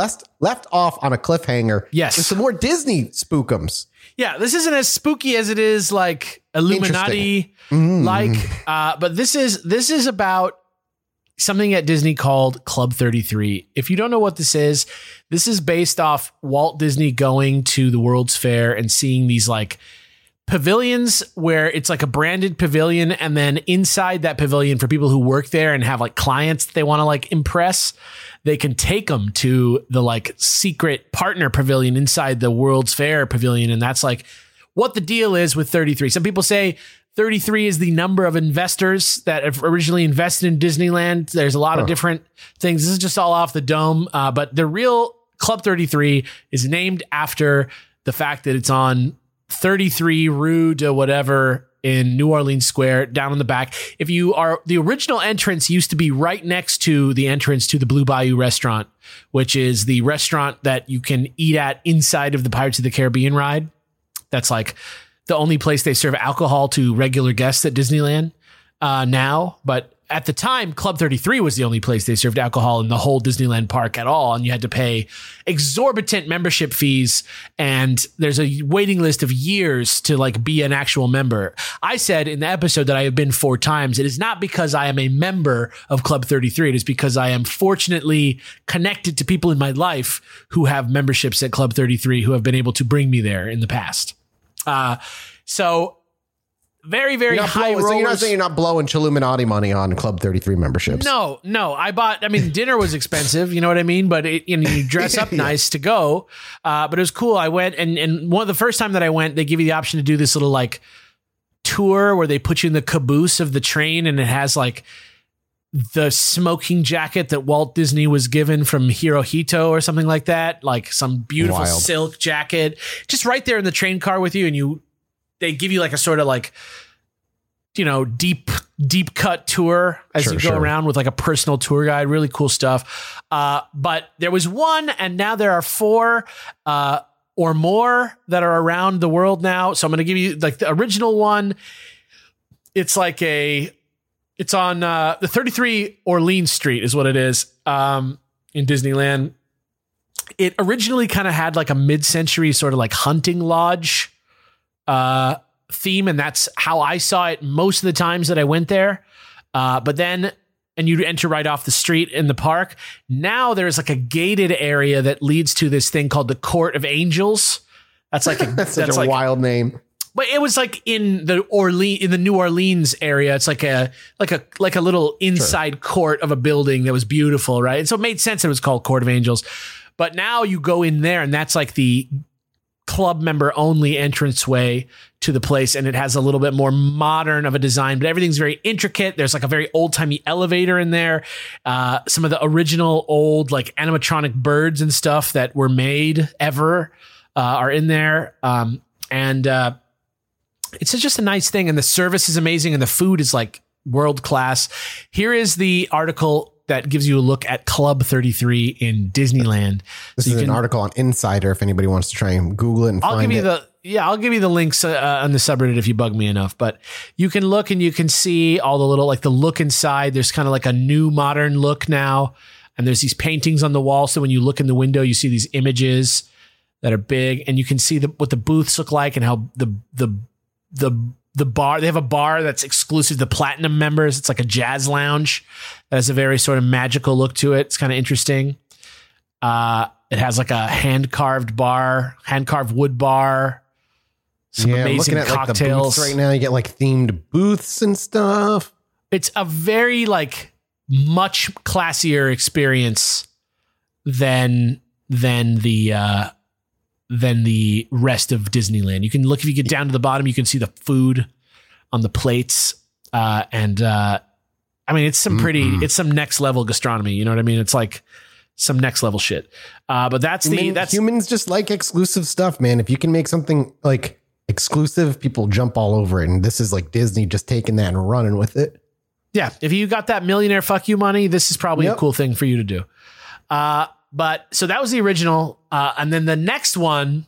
on a cliffhanger. Yes. With some more Disney spookums. Yeah, this isn't as spooky as it is like Illuminati like, but this is about something at Disney called Club 33. If you don't know what this is based off Walt Disney going to the World's Fair and seeing these like pavilions where it's like a branded pavilion, and then inside that pavilion for people who work there and have like clients that they want to like impress, they can take them to the like secret partner pavilion inside the World's Fair pavilion. And that's like what the deal is with 33. Some people say 33 is the number of investors that have originally invested in Disneyland. There's a lot of different things. This is just all off the dome. But the real Club 33 is named after the fact that it's on 33 Rue de whatever in New Orleans Square down in the back. If you are, the original entrance used to be right next to the entrance to the Blue Bayou restaurant, which is the restaurant that you can eat at inside of the Pirates of the Caribbean ride. That's like the only place they serve alcohol to regular guests at Disneyland now. But at the time, Club 33 was the only place they served alcohol in the whole Disneyland park at all. And you had to pay exorbitant membership fees. And there's a waiting list of years to like be an actual member. I said in the episode that I have been 4 times. It is not because I am a member of Club 33. It is because I am fortunately connected to people in my life who have memberships at Club 33 who have been able to bring me there in the past. So very, very high rollers. So you're not saying you're not blowing Chilluminati money on Club 33 memberships? No. Dinner was expensive, you know what I mean? But you dress up nice to go. But it was cool. I went and one of the first time that I went, they give you the option to do this little like tour where they put you in the caboose of the train, and it has like the smoking jacket that Walt Disney was given from Hirohito or something like that. Like some beautiful silk jacket, just right there in the train car with you. And they give you like a sort of like, deep cut tour as you go around with like a personal tour guide. Really cool stuff. But there was one, and now there are 4 or more that are around the world now. So I'm going to give you like the original one. It's like it's on the 33 Orleans Street is what it is in Disneyland. It originally kind of had like a mid-century sort of like hunting lodge theme, and that's how I saw it most of the times that I went there. But then, and you enter right off the street in the park. Now there's like a gated area that leads to this thing called the Court of Angels. That's like that's such a wild name. But it was like in the New Orleans area. It's like a little inside court of a building that was beautiful, right? And so it made sense that it was called Court of Angels. But now you go in there, and that's like the club member only entranceway to the place, and it has a little bit more modern of a design, but everything's very intricate. There's like a very old timey elevator in there. Some of the original old like animatronic birds and stuff that were made ever are in there, and it's just a nice thing. And the service is amazing, and the food is like world class. Here is the article that gives you a look at Club 33 in Disneyland. This is an article on Insider if anybody wants to try and Google it and I'll find give you it. I'll give you the links on the subreddit if you bug me enough. But you can look and you can see all the little, like the look inside. There's kind of like a new modern look now. And there's these paintings on the wall. So when you look in the window, you see these images that are big, and you can see what the booths look like and how the bar, they have a bar that's exclusive to Platinum members. It's like a jazz lounge that has a very sort of magical look to it. It's kind of interesting. It has like a hand-carved wood bar. Some amazing looking at cocktails. like the booths right now. You get like themed booths and stuff. It's a very like much classier experience than the rest of Disneyland. You can look, if you get down to the bottom, you can see the food on the plates. I mean, it's some it's some next level gastronomy. You know what I mean? It's like some next level shit. But that's humans just like exclusive stuff, man. If you can make something like exclusive, people jump all over it. And this is like Disney just taking that and running with it. Yeah. If you got that millionaire fuck you money, this is probably a cool thing for you to do. But so that was the original. And then the next one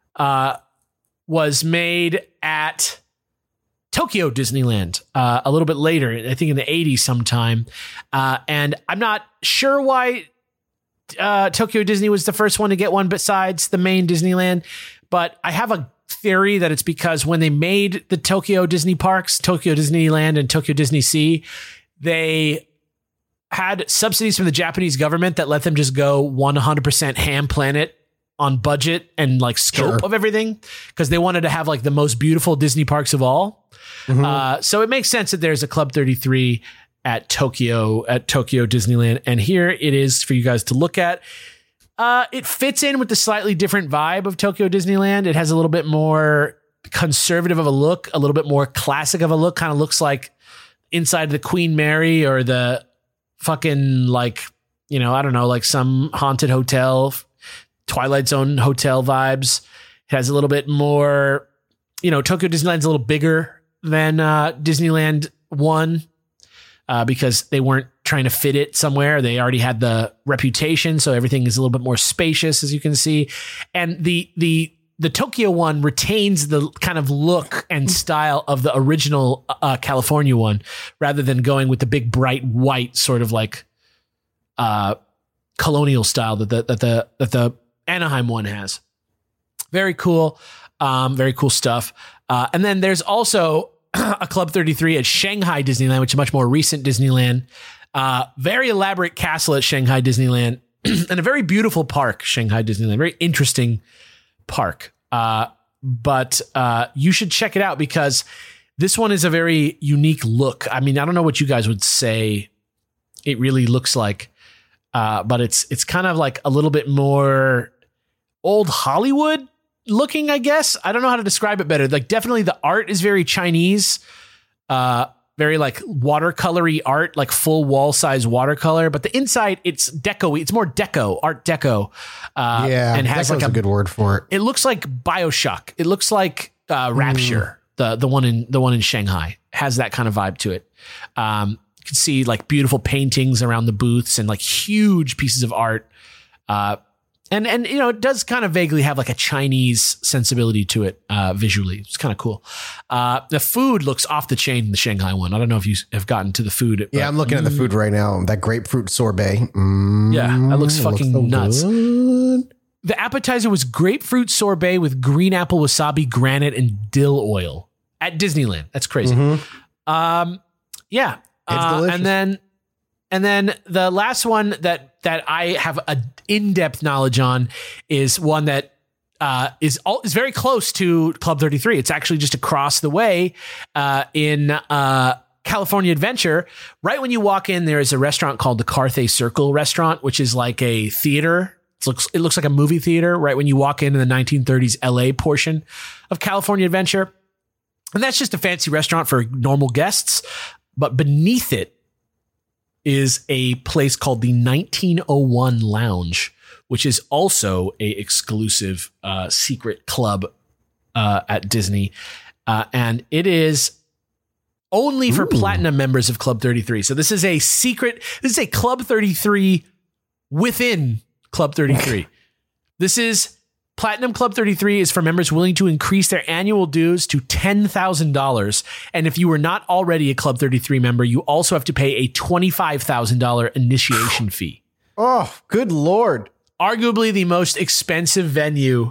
was made at Tokyo Disneyland a little bit later, I think in the 80s sometime. And I'm not sure why Tokyo Disney was the first one to get one besides the main Disneyland. But I have a theory that it's because when they made the Tokyo Disney parks, Tokyo Disneyland and Tokyo Disney Sea, they had subsidies from the Japanese government that let them just go 100% ham planet on budget and like scope of everything, because they wanted to have like the most beautiful Disney parks of all. So it makes sense that there's a Club 33 at Tokyo Disneyland. And here it is for you guys to look at. It fits in with the slightly different vibe of Tokyo Disneyland. It has a little bit more conservative of a look, a little bit more classic of a look. Kind of looks like inside the Queen Mary or the fucking like, you know, I don't know, like some haunted hotel, Twilight Zone hotel vibes. It has a little bit more, you know, Tokyo Disneyland's a little bigger than Disneyland 1 because they weren't trying to fit it somewhere. They already had the reputation, so everything is a little bit more spacious, as you can see. And the Tokyo one retains the kind of look and style of the original California one, rather than going with the big bright white sort of like colonial style that the Anaheim one has. Very cool. Very cool stuff. And then there's also a Club 33 at Shanghai Disneyland, which is a much more recent Disneyland. Very elaborate castle at Shanghai Disneyland and a very beautiful park, Shanghai Disneyland. Very interesting park. But you should check it out because this one is a very unique look. I mean, I don't know what you guys would say it really looks like, but it's kind of like a little bit more old Hollywood looking, I guess. I don't know how to describe it better. Like definitely the art is very Chinese, very like watercolory art, like full wall size watercolor, but the inside it's deco. It's more deco, art deco. And has like a good word for it. It looks like BioShock. It looks like Rapture. The one in Shanghai has that kind of vibe to it. You can see like beautiful paintings around the booths and like huge pieces of art. And you know, it does kind of vaguely have like a Chinese sensibility to it visually. It's kind of cool. The food looks off the chain in the Shanghai one. I don't know if you have gotten to the food. Yeah, I'm looking at the food right now. That grapefruit sorbet. Yeah, that looks fucking so nuts. good. The appetizer was grapefruit sorbet with green apple wasabi, granite, and dill oil at Disneyland. That's crazy. Yeah. It's delicious. And then the last one that I have a in-depth knowledge on is one that is very close to Club 33. It's actually just across the way in California Adventure. Right when you walk in, there is a restaurant called the Carthay Circle Restaurant, which is like a theater. It looks like a movie theater right when you walk in the 1930s LA portion of California Adventure. And that's just a fancy restaurant for normal guests. But beneath it is a place called the 1901 Lounge, which is also a exclusive secret club at Disney. And it is only for platinum members of Club 33. So this is a secret. This is a Club 33 within Club 33. This is Platinum Club 33 is for members willing to increase their annual dues to $10,000. And if you were not already a Club 33 member, you also have to pay a $25,000 initiation fee. Oh, good Lord. Arguably the most expensive venue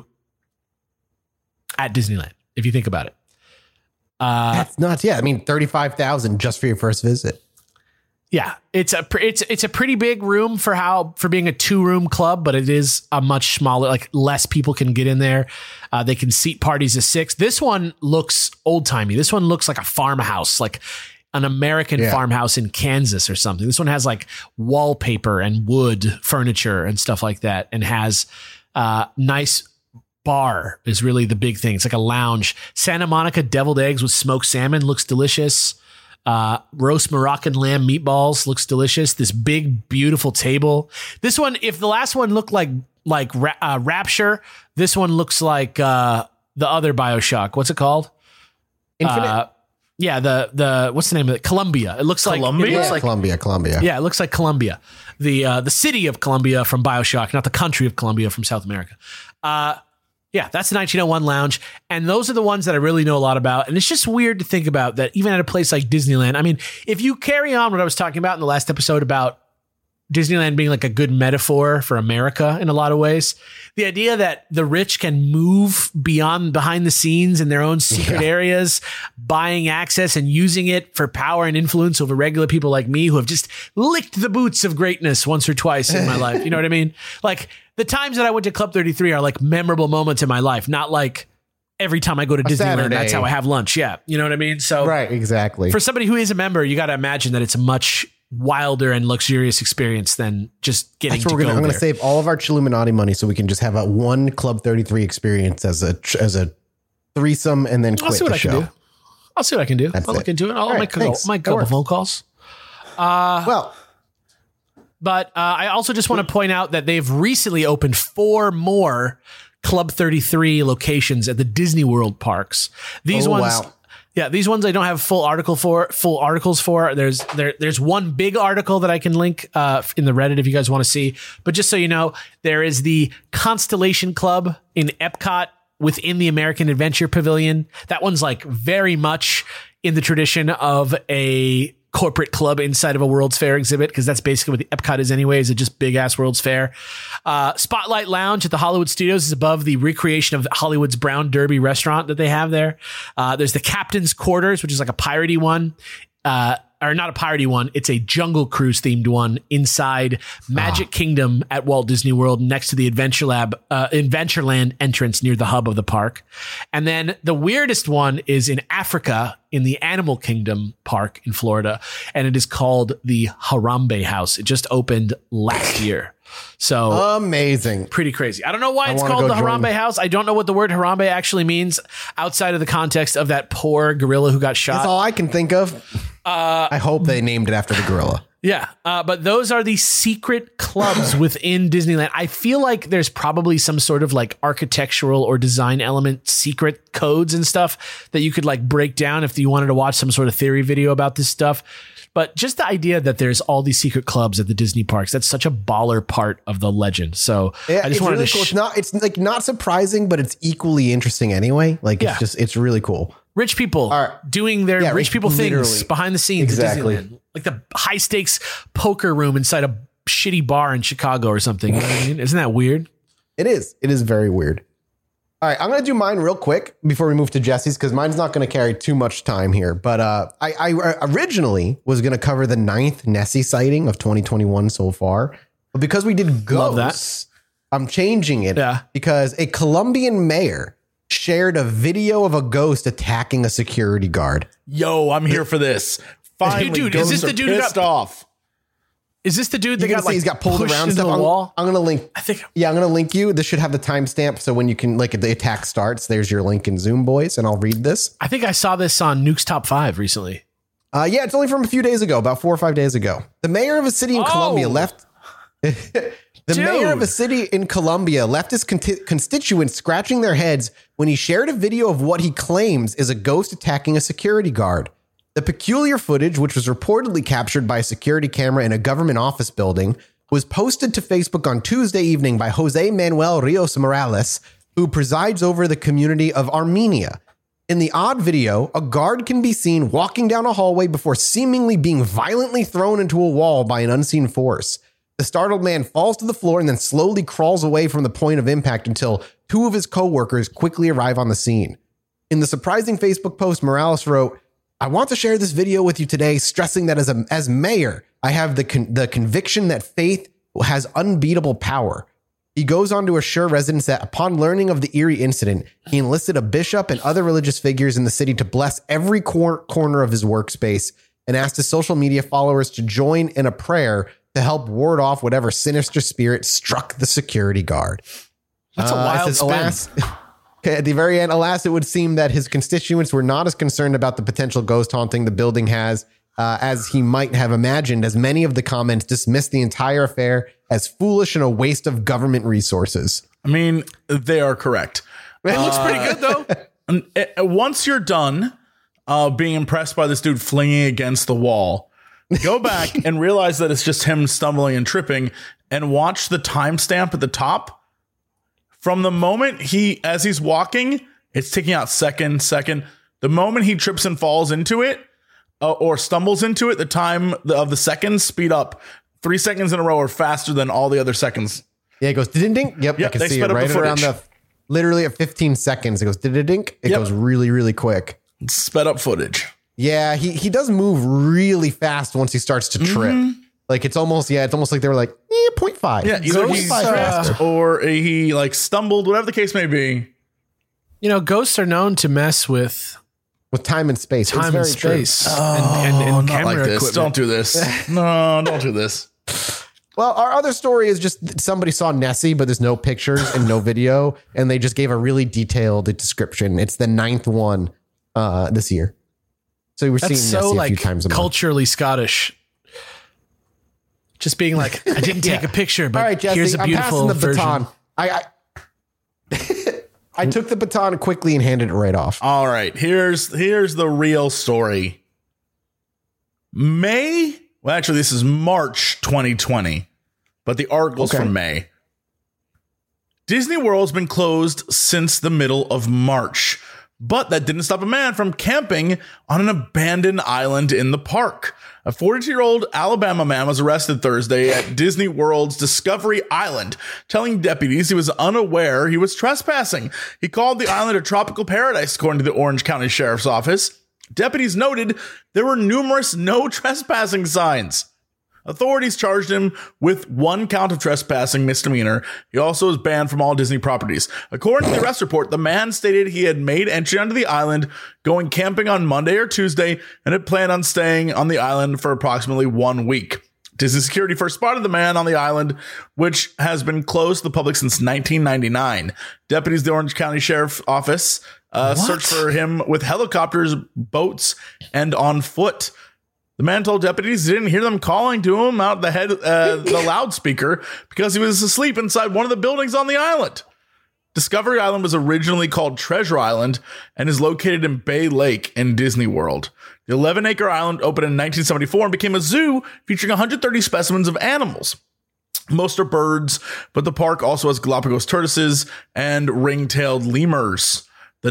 at Disneyland, if you think about it. That's nuts. Yeah, I mean, $35,000 just for your first visit. Yeah, it's a pretty big room for being a 2-room club, but it is a much smaller, like less people can get in there. They can seat parties of 6. This one looks old timey. This one looks like a farmhouse, like an American farmhouse in Kansas or something. This one has like wallpaper and wood furniture and stuff like that, and has nice bar is really the big thing. It's like a lounge. Santa Monica deviled eggs with smoked salmon looks delicious. Roast Moroccan lamb meatballs looks delicious. This big, beautiful table. This one, if the last one looked like Rapture, this one looks like the other BioShock. What's it called? Infinite. Yeah, the what's the name of it? Columbia. It looks like Columbia. It looks like Columbia. Yeah, it looks like Columbia, the city of Columbia from BioShock, not the country of Columbia from South America. Yeah, that's the 1901 Lounge. And those are the ones that I really know a lot about. And it's just weird to think about that even at a place like Disneyland. I mean, if you carry on what I was talking about in the last episode about Disneyland being like a good metaphor for America in a lot of ways, the idea that the rich can move behind the scenes in their own secret areas, buying access and using it for power and influence over regular people like me who have just licked the boots of greatness once or twice in my life. You know what I mean? Like the times that I went to Club 33 are like memorable moments in my life, not like every time I go to Disneyland, Saturday. that's how I have lunch. Yeah. You know what I mean? So right, exactly. For somebody who is a member, you got to imagine that it's a much wilder and luxurious experience than just getting to go there. I'm going to save all of our Chilluminati money so we can just have a one Club 33 experience as a threesome and then quit the show. I'll see what I can do. That's I'll look into it. I'll make a couple phone calls. But I also just want to point out that they've recently opened 4 more Club 33 locations at the Disney World parks. These ones. Wow. Yeah, these ones I don't have full articles for. There's one big article that I can link in the Reddit if you guys want to see. But just so you know, there is the Constellation Club in Epcot within the American Adventure Pavilion. That one's like very much in the tradition of a corporate club inside of a World's Fair exhibit, because that's basically what the Epcot is anyway, is a just big ass World's Fair. Spotlight Lounge at the Hollywood Studios is above the recreation of Hollywood's Brown Derby restaurant that they have there. There's the Captain's Quarters, which is like a piratey one. Or not a piratey one, it's a Jungle Cruise themed one inside Magic Kingdom at Walt Disney World, next to the Adventureland entrance near the hub of the park. And then the weirdest one is in Africa in the Animal Kingdom park in Florida, and it is called the Harambe House. It just opened last year. So amazing. Pretty crazy. I don't know why it's called the Harambe House. I don't know what the word Harambe actually means outside of the context of that poor gorilla who got shot. That's all I can think of. I hope they named it after the gorilla. Yeah. But those are the secret clubs within Disneyland. I feel like there's probably some sort of like architectural or design element secret codes and stuff that you could like break down if you wanted to watch some sort of theory video about this stuff. But just the idea that there's all these secret clubs at the Disney parks, that's such a baller part of the legend. So yeah, I just wanted really to cool. It's like not surprising, but it's equally interesting anyway. Like it's really cool. Rich people doing their rich people things behind the scenes at Disneyland. Like the high stakes poker room inside a shitty bar in Chicago or something. You know what I mean? Isn't that weird? It is. It is very weird. All right, I'm going to do mine real quick before we move to Jesse's, because mine's not going to carry too much time here. But I originally was going to cover the 9th Nessie sighting of 2021 so far. But because we did ghosts, I'm changing it because a Colombian mayor shared a video of a ghost attacking a security guard. Yo, I'm here for this. Finally, dude, is this the dude who got off? Is this the dude that got like he's got pulled around stuff? I'm going to link. I'm going to link you. This should have the timestamp, so when you can like the attack starts, there's your link in Zoom, boys, and I'll read this. I think I saw this on Nuke's Top 5 recently. Yeah, it's only from a few days ago, about 4 or 5 days ago. The mayor of a city in Colombia left. Mayor of a city in Colombia left his constituents scratching their heads when he shared a video of what he claims is a ghost attacking a security guard. The peculiar footage, which was reportedly captured by a security camera in a government office building, was posted to Facebook on Tuesday evening by Jose Manuel Rios Morales, who presides over the community of Armenia. In the odd video, a guard can be seen walking down a hallway before seemingly being violently thrown into a wall by an unseen force. The startled man falls to the floor and then slowly crawls away from the point of impact until two of his co-workers quickly arrive on the scene. In the surprising Facebook post, Morales wrote, "I want to share this video with you today, stressing that as mayor, I have the conviction that faith has unbeatable power." He goes on to assure residents that upon learning of the eerie incident, he enlisted a bishop and other religious figures in the city to bless every corner of his workspace and asked his social media followers to join in a prayer to help ward off whatever sinister spirit struck the security guard. That's a wild spin. Alas, at the very end, alas, it would seem that his constituents were not as concerned about the potential ghost haunting the building has as he might have imagined, as many of the comments dismissed the entire affair as foolish and a waste of government resources. I mean, they are correct. It looks pretty good, though. Once you're done being impressed by this dude flinging against the wall, go back and realize that it's just him stumbling and tripping, and watch the timestamp at the top. From the moment as he's walking, it's ticking out second. The moment he trips and falls into it, or stumbles into it, the time of the seconds speed up 3 seconds in a row or faster than all the other seconds. Yeah, it goes ding. Yep, I can see it right around literally at 15 seconds. It goes ding. It goes really, really quick. It's sped up footage. Yeah, he does move really fast once he starts to trip. Like it's almost like they were like 0.5. Yeah, either he tripped or he like stumbled, whatever the case may be. You know, ghosts are known to mess with time and space. And not camera like this. equipment. Don't do this. No, don't do this. Well, our other story is just somebody saw Nessie, but there's no pictures and no video, and they just gave a really detailed description. It's the 9th one this year. So we're seeing Nessie a few times a month. Culturally Scottish. Just being like, I didn't take a picture, but all right, Jesse, here's a beautiful I'm passing the version. baton. I took the baton quickly and handed it right off. All right, here's the real story. Actually, this is March 2020, but the article's from May. Disney World's been closed since the middle of March, but that didn't stop a man from camping on an abandoned island in the park. A 42-year-old Alabama man was arrested Thursday at Disney World's Discovery Island, telling deputies he was unaware he was trespassing. He called the island a tropical paradise, according to the Orange County Sheriff's Office. Deputies noted there were numerous no trespassing signs. Authorities charged him with 1 count of trespassing misdemeanor. He also is banned from all Disney properties. According to the arrest report, the man stated he had made entry onto the island, going camping on Monday or Tuesday, and had planned on staying on the island for approximately 1 week. Disney security first spotted the man on the island, which has been closed to the public since 1999. Deputies of the Orange County Sheriff's Office searched for him with helicopters, boats, and on foot. The man told deputies he didn't hear them calling to him out the loudspeaker because he was asleep inside one of the buildings on the island. Discovery Island was originally called Treasure Island and is located in Bay Lake in Disney World. The 11-acre island opened in 1974 and became a zoo featuring 130 specimens of animals. Most are birds, but the park also has Galapagos tortoises and ring-tailed lemurs. The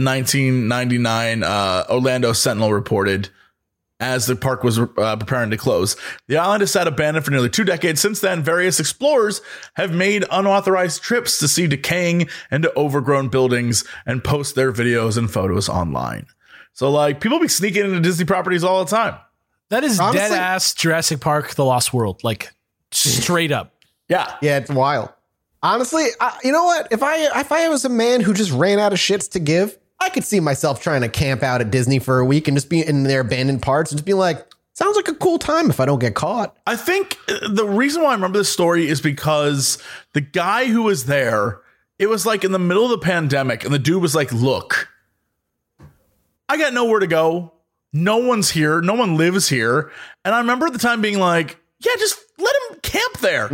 1999 Orlando Sentinel reported as the park was preparing to close. The island has sat abandoned for nearly 2 decades. Since then, various explorers have made unauthorized trips to see decaying and overgrown buildings and post their videos and photos online. So, like, people be sneaking into Disney properties all the time. That is dead ass Jurassic Park, The Lost World. Like, straight up. Yeah. Yeah, it's wild. Honestly, you know what? If I was a man who just ran out of shits to give, I could see myself trying to camp out at Disney for a week and just be in their abandoned parts and just be like, sounds like a cool time if I don't get caught. I think the reason why I remember this story is because the guy who was there, it was like in the middle of the pandemic, and the dude was like, look, I got nowhere to go. No one's here. No one lives here. And I remember at the time being like, yeah, just let him camp there.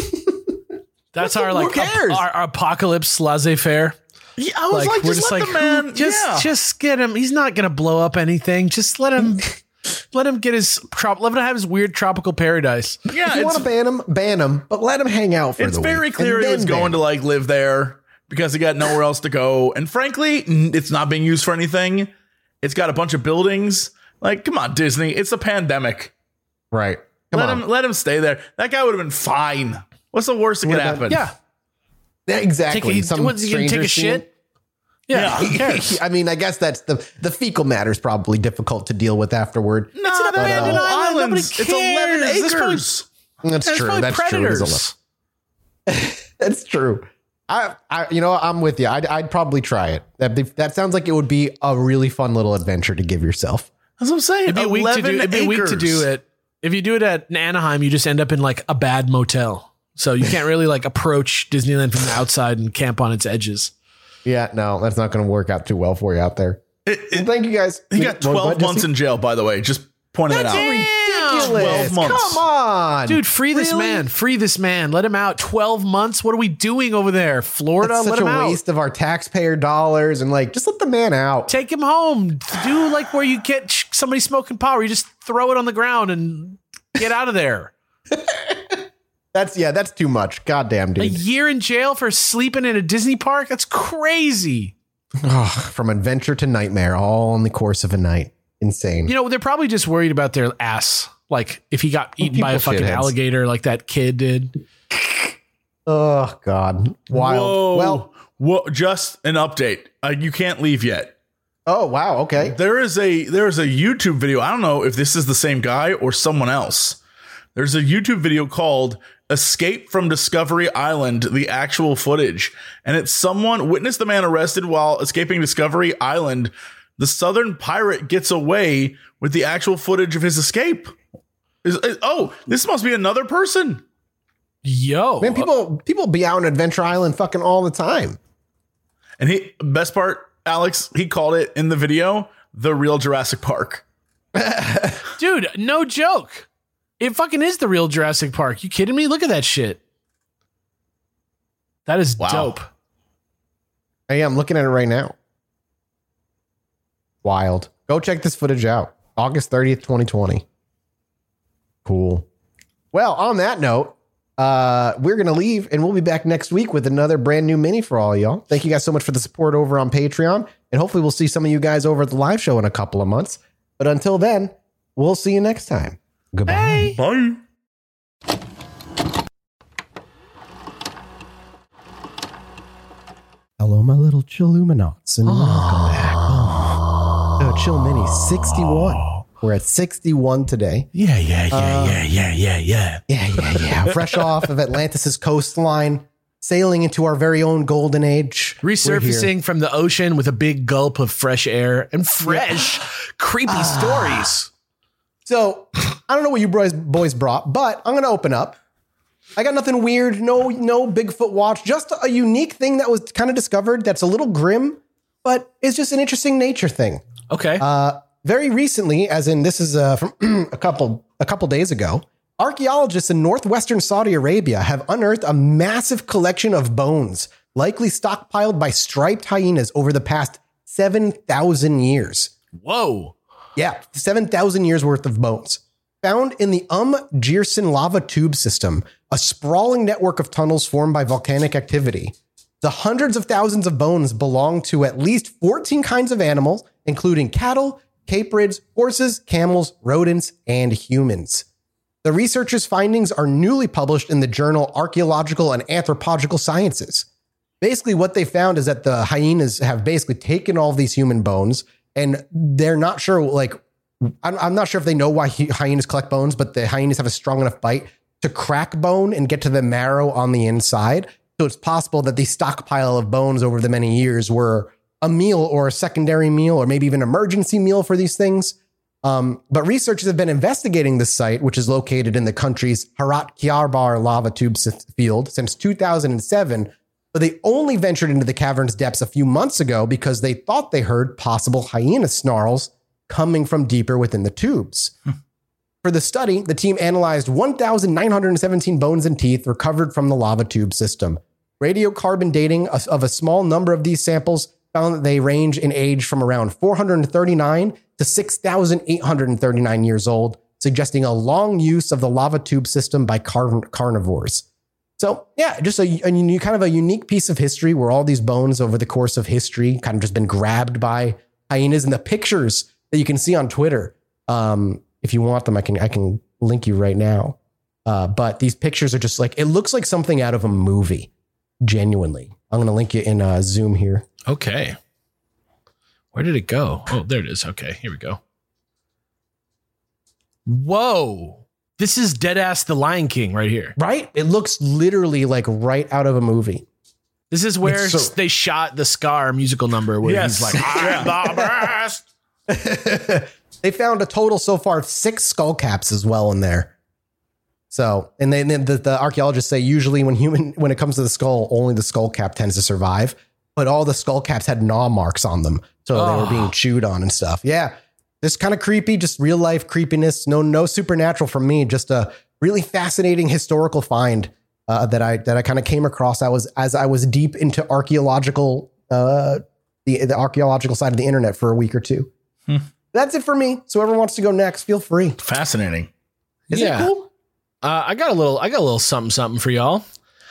That's our like our apocalypse laissez-faire. Yeah, I was like, just let the man. Just get him. He's not going to blow up anything. Just let him. Let him get let him have his weird tropical paradise. Yeah, if you want to ban him, but let him hang out for the week. It's very clear he was going to like live there because he got nowhere else to go. And frankly, it's not being used for anything. It's got a bunch of buildings. Like, come on, Disney. It's a pandemic. Right. Let him stay there. That guy would have been fine. What's the worst that could happen? Yeah. Exactly. What's he going to take a shit? Yeah. Who cares? I mean, I guess that's the fecal matter is probably difficult to deal with afterward. No, it's an abandoned island. Nobody cares. It's 11 acres. That's true. That's predators. True. That's true. I'm with you. I'd probably try it. That sounds like it would be a really fun little adventure to give yourself. That's what I'm saying. It'd be a week to do it. If you do it at Anaheim, you just end up in like a bad motel. So you can't really like approach Disneyland from the outside and camp on its edges. Yeah, no, that's not going to work out too well for you out there. Thank you guys. He got 12 months in jail, by the way. Just pointing it out. Ridiculous. 12 months. Come on. Dude, free this man. Free this man. Let him out. 12 months. What are we doing over there? Florida? That's let such him out. a waste of our taxpayer dollars. And like, just let the man out. Take him home. Do like where you get somebody smoking pot, where you just throw it on the ground and get out of there. That's too much. Goddamn, dude. A year in jail for sleeping in a Disney park? That's crazy. From adventure to nightmare, all in the course of a night. Insane. You know, they're probably just worried about their ass. Like if he got eaten by a fucking alligator like that kid did. Oh, God. Wild. Whoa, just an update. You can't leave yet. Oh, wow. Okay. There is a YouTube video. I don't know if this is the same guy or someone else. There's a YouTube video called Escape from Discovery Island, the actual footage. And it's someone witnessed the man arrested while escaping Discovery Island. The Southern pirate gets away with the actual footage of his escape. This must be another person. Yo. Man, people be out on Adventure Island fucking all the time. And best part, Alex, he called it in the video, the real Jurassic Park. Dude, no joke. It fucking is the real Jurassic Park. You kidding me? Look at that shit. That is dope. Hey, I'm looking at it right now. Wild. Go check this footage out. August 30th, 2020. Cool. Well, on that note, we're going to leave and we'll be back next week with another brand new mini for all y'all. Thank you guys so much for the support over on Patreon. And hopefully we'll see some of you guys over at the live show in a couple of months. But until then, we'll see you next time. Goodbye. Bye. Hello, my little Chilluminauts, and welcome back. Oh, Chill Mini 61. We're at 61 today. Yeah. Fresh off of Atlantis' coastline, sailing into our very own golden age. Resurfacing from the ocean with a big gulp of fresh air and fresh, creepy stories. So, I don't know what you boys brought, but I'm going to open up. I got nothing weird, no Bigfoot watch, just a unique thing that was kind of discovered that's a little grim, but it's just an interesting nature thing. Okay. Very recently, as in this is from a couple days ago, archaeologists in northwestern Saudi Arabia have unearthed a massive collection of bones, likely stockpiled by striped hyenas over the past 7,000 years. Whoa. Yeah, 7,000 years worth of bones. Found in the Jersin lava tube system, a sprawling network of tunnels formed by volcanic activity. The hundreds of thousands of bones belong to at least 14 kinds of animals, including cattle, caprids, horses, camels, rodents, and humans. The researchers' findings are newly published in the journal Archaeological and Anthropological Sciences. Basically, what they found is that the hyenas have basically taken all of these human bones, and they're not sure, I'm not sure if they know why hyenas collect bones, but the hyenas have a strong enough bite to crack bone and get to the marrow on the inside. So it's possible that the stockpile of bones over the many years were a meal or a secondary meal or maybe even emergency meal for these things. But researchers have been investigating this site, which is located in the country's Harat Kiarbar lava tube field since 2007. But they only ventured into the cavern's depths a few months ago because they thought they heard possible hyena snarls coming from deeper within the tubes. For the study, the team analyzed 1,917 bones and teeth recovered from the lava tube system. Radiocarbon dating of a small number of these samples found that they range in age from around 439 to 6,839 years old, suggesting a long use of the lava tube system by carnivores. So yeah, just a kind of a unique piece of history where all these bones over the course of history kind of just been grabbed by hyenas. And the pictures that you can see on Twitter, if you want them, I can link you right now. But these pictures are just like, it looks like something out of a movie. Genuinely. I'm going to link you in Zoom here. Okay. Where did it go? Oh, there it is. Okay, here we go. Whoa. This is dead ass The Lion King right here. Right? It looks literally like right out of a movie. This is where they shot the Scar musical number where he's like, I'm the best. They found a total so far of 6 skull caps as well in there. So, and then the archaeologists say usually when it comes to the skull, only the skull cap tends to survive, but all the skull caps had gnaw marks on them. So they were being chewed on and stuff. Yeah. This kind of creepy, just real life creepiness. No supernatural from me. Just a really fascinating historical find that I kind of came across. As I was deep into archaeological, the archaeological side of the internet for a week or two. That's it for me. So whoever wants to go next, feel free. Fascinating. Is it cool? I got a little something for y'all.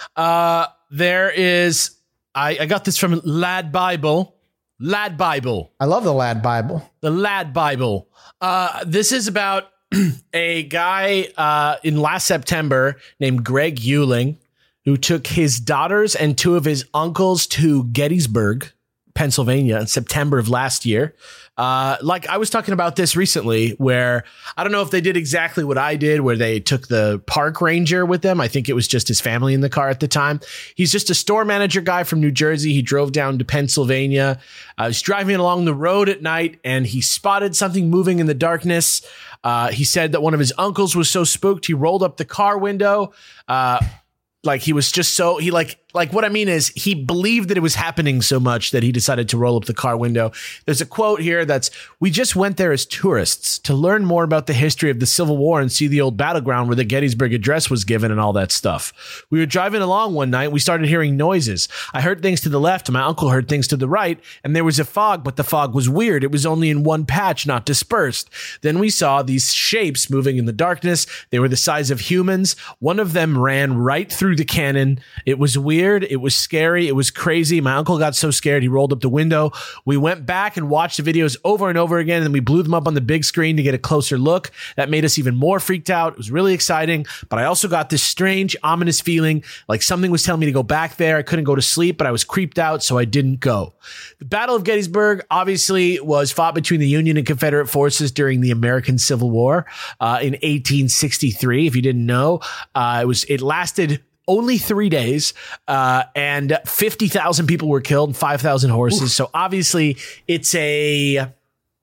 There is, I got this from Lad Bible. Lad Bible. I love the Lad Bible. The Lad Bible. This is about a guy in last September named Greg Euling, who took his daughters and 2 of his uncles to Gettysburg, Pennsylvania in September of last year. Like I was talking about this recently where I don't know if they did exactly what I did, where they took the park ranger with them. I think it was just his family in the car at the time. He's just a store manager guy from New Jersey. He drove down to Pennsylvania. He's driving along the road at night and he spotted something moving in the darkness. He said that one of his uncles was so spooked, he rolled up the car window. Like he was just so like what I mean is he believed that it was happening so much that he decided to roll up the car window. There's a quote here that's, "We just went there as tourists to learn more about the history of the Civil War and see the old battleground where the Gettysburg Address was given and all that stuff. We were driving along one night. We started hearing noises. I heard things to the left and my uncle heard things to the right, and there was a fog, but the fog was weird. It was only in one patch, not dispersed. Then we saw these shapes moving in the darkness. They were the size of humans. One of them ran right through the cannon. It was weird. It was scary. It was crazy. My uncle got so scared he rolled up the window. We went back and watched the videos over and over again, and then we blew them up on the big screen to get a closer look. That made us even more freaked out. It was really exciting, but I also got this strange, ominous feeling like something was telling me to go back there. I couldn't go to sleep, but I was creeped out, so I didn't go." The Battle of Gettysburg obviously was fought between the Union and Confederate forces during the American Civil War in 1863. If you didn't know, it lasted only 3 days, and 50,000 people were killed and 5,000 horses. Oof. So obviously it's a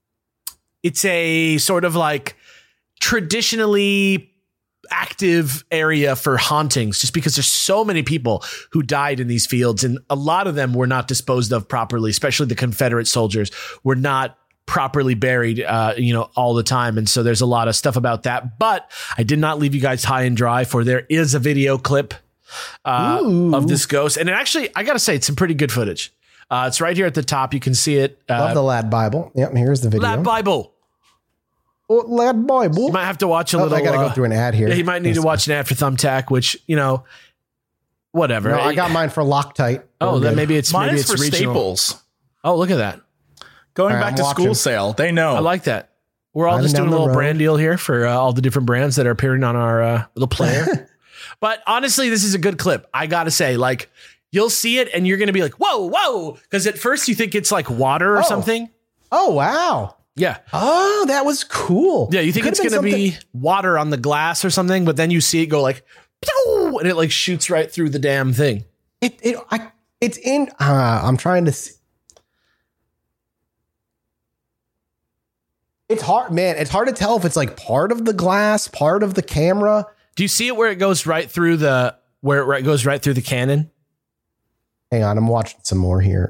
sort of like traditionally active area for hauntings, just because there's so many people who died in these fields, and a lot of them were not disposed of properly, especially the Confederate soldiers were not properly buried, all the time. And so there's a lot of stuff about that, but I did not leave you guys high and dry, for there is a video clip of this ghost. And it actually, I got to say, it's some pretty good footage. It's right here at the top. You can see it. Love the Lad Bible. Yep. Here's the video. Lad Bible. Oh, Lad Bible. You might have to watch a little. I got to go through an ad here. Yeah, you might need to watch an ad for Thumbtack, which, whatever. No, I got mine for Loctite. Oh, then maybe it's mine maybe is it's for regional. Staples. Oh, look at that. Going back to school sale. They know. I like that. We're all just doing a little brand deal here for all the different brands that are appearing on our little player. But honestly, this is a good clip. I got to say, like, you'll see it and you're going to be like, whoa. Because at first you think it's like water or something. Oh, wow. Yeah. Oh, that was cool. Yeah. You think it's going to be water on the glass or something, but then you see it go like, and it like shoots right through the damn thing. It's in, I'm trying to see. It's hard, man. It's hard to tell if it's like part of the glass, part of the camera. Do you see it where it goes right through the cannon? Hang on, I'm watching some more here.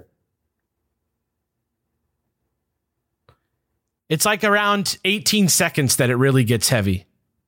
It's like around 18 seconds that it really gets heavy.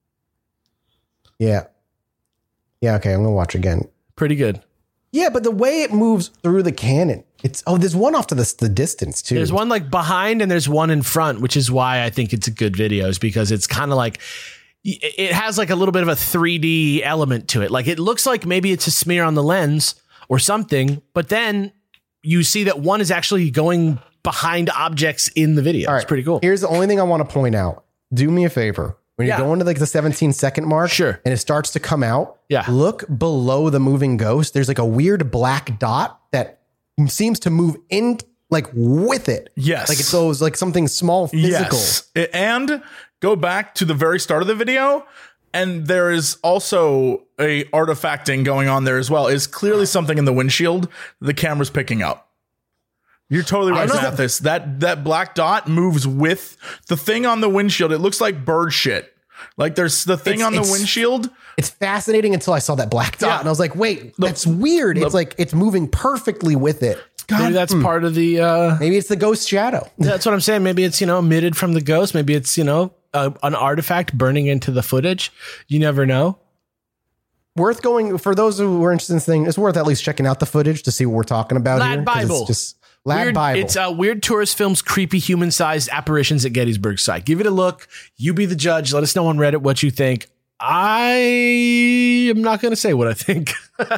Yeah. Yeah, okay, I'm going to watch again. Pretty good. Yeah, but the way it moves through the cannon, There's one off to the distance too. There's one like behind and there's one in front, which is why I think it's a good video, is because it's kind of like, it has like a little bit of a 3D element to it. Like it looks like maybe it's a smear on the lens or something, but then you see that one is actually going behind objects in the video. It's pretty cool. Here's the only thing I want to point out. Do me a favor. When you go into like the 17-second mark, sure, and it starts to come out, yeah, look below the moving ghost. There's like a weird black dot that seems to move in like with it. Yes. Like it goes like something small physical. Yes. And go back to the very start of the video, and there is also a artifacting going on there as well. It's clearly something in the windshield the camera's picking up. You're totally right, Mathis. That black dot moves with the thing on the windshield. It looks like bird shit. Like there's the thing on the windshield. It's fascinating until I saw that black dot and I was like, wait, that's weird. It's like it's moving perfectly with it. Maybe that's part of the maybe it's the ghost shadow. That's what I'm saying. Maybe it's, emitted from the ghost. Maybe it's, an artifact burning into the footage. You never know. Worth going, for those who are interested in this thing, it's worth at least checking out the footage to see what we're talking about Lad here. Bible. It's just Lad Bible. It's weird tourist films, creepy human-sized apparitions at Gettysburg site. Give it a look. You be the judge. Let us know on Reddit what you think. I am not going to say what I think.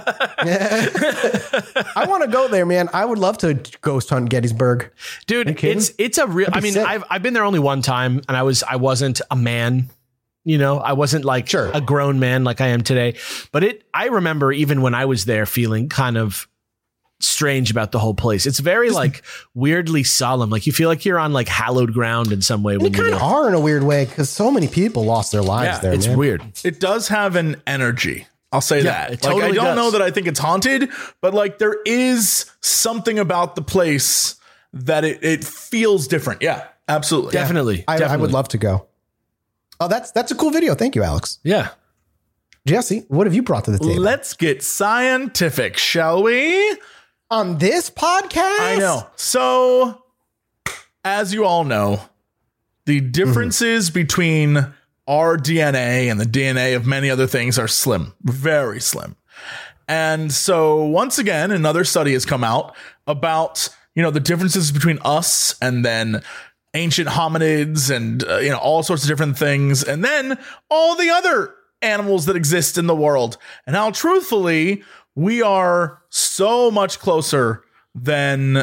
I want to go there, man. I would love to ghost hunt Gettysburg. Dude, it's a real, I've been there only one time and I wasn't a man. I wasn't like a grown man like I am today, but I remember even when I was there feeling kind of strange about the whole place. It's very like weirdly solemn. Like you feel like you're on like hallowed ground in some way. You kind of are in a weird way because so many people lost their lives there. It's weird. It does have an energy. I'll say that. It totally I don't does. know that I think it's haunted, but like there is something about the place that it feels different. Yeah, absolutely. Definitely. I would love to go. Oh, that's a cool video. Thank you, Alex. Yeah. Jesse, what have you brought to the table? Let's get scientific, shall we? On this podcast? I know. So, as you all know, the differences between our DNA and the DNA of many other things are slim, very slim. And so, once again, another study has come out about, the differences between us and then ancient hominids and, all sorts of different things. And then all the other animals that exist in the world and how truthfully we are so much closer than,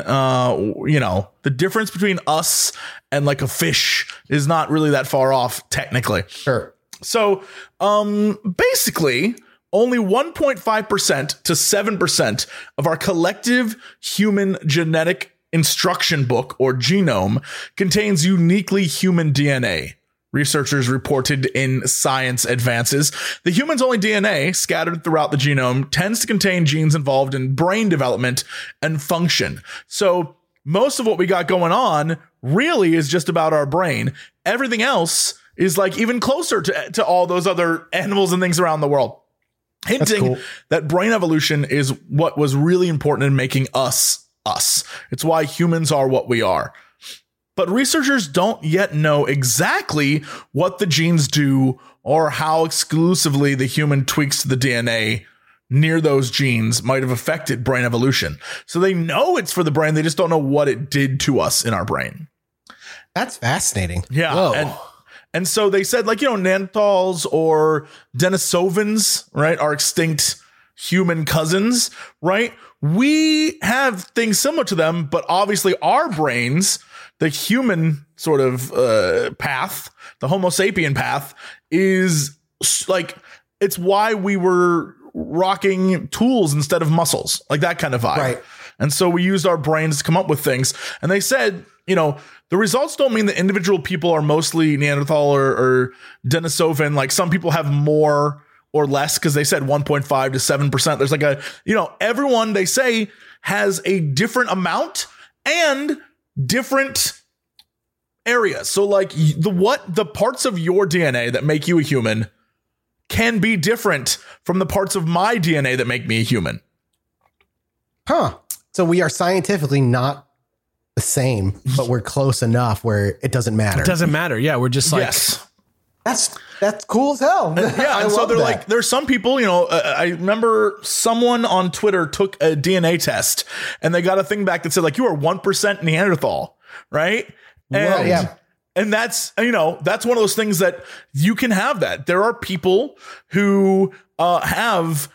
the difference between us and like a fish is not really that far off technically. Sure. So, basically only 1.5% to 7% of our collective human genetic instruction book or genome contains uniquely human DNA. Researchers reported in Science Advances. The human's only DNA, scattered throughout the genome, tends to contain genes involved in brain development and function. So most of what we got going on really is just about our brain. Everything else is like even closer to all those other animals and things around the world. Hinting that brain evolution is what was really important in making us us. It's why humans are what we are. But researchers don't yet know exactly what the genes do or how exclusively the human tweaks to the DNA near those genes might have affected brain evolution. So they know it's for the brain. They just don't know what it did to us in our brain. That's fascinating. Yeah. Whoa. And so they said, like, Neanderthals or Denisovans, right, are extinct human cousins, right? We have things similar to them, but obviously our brains, the human sort of path, the Homo sapien path, is like, it's why we were rocking tools instead of muscles, like that kind of vibe. Right. And so we used our brains to come up with things. And they said, the results don't mean that individual people are mostly Neanderthal or Denisovan. Like some people have more or less, because they said 1.5 to 7%. There's like everyone, they say, has a different amount and different areas. So like the parts of your DNA that make you a human can be different from the parts of my DNA that make me a human. Huh. So we are scientifically not the same, but we're close enough where it doesn't matter. It doesn't matter. Yeah, we're just like, yes. That's cool as hell. Yeah, and so they're like, there's some people, I remember someone on Twitter took a DNA test and they got a thing back that said like, you are 1% Neanderthal, right? And, and that's, that's one of those things that you can have that. There are people who have,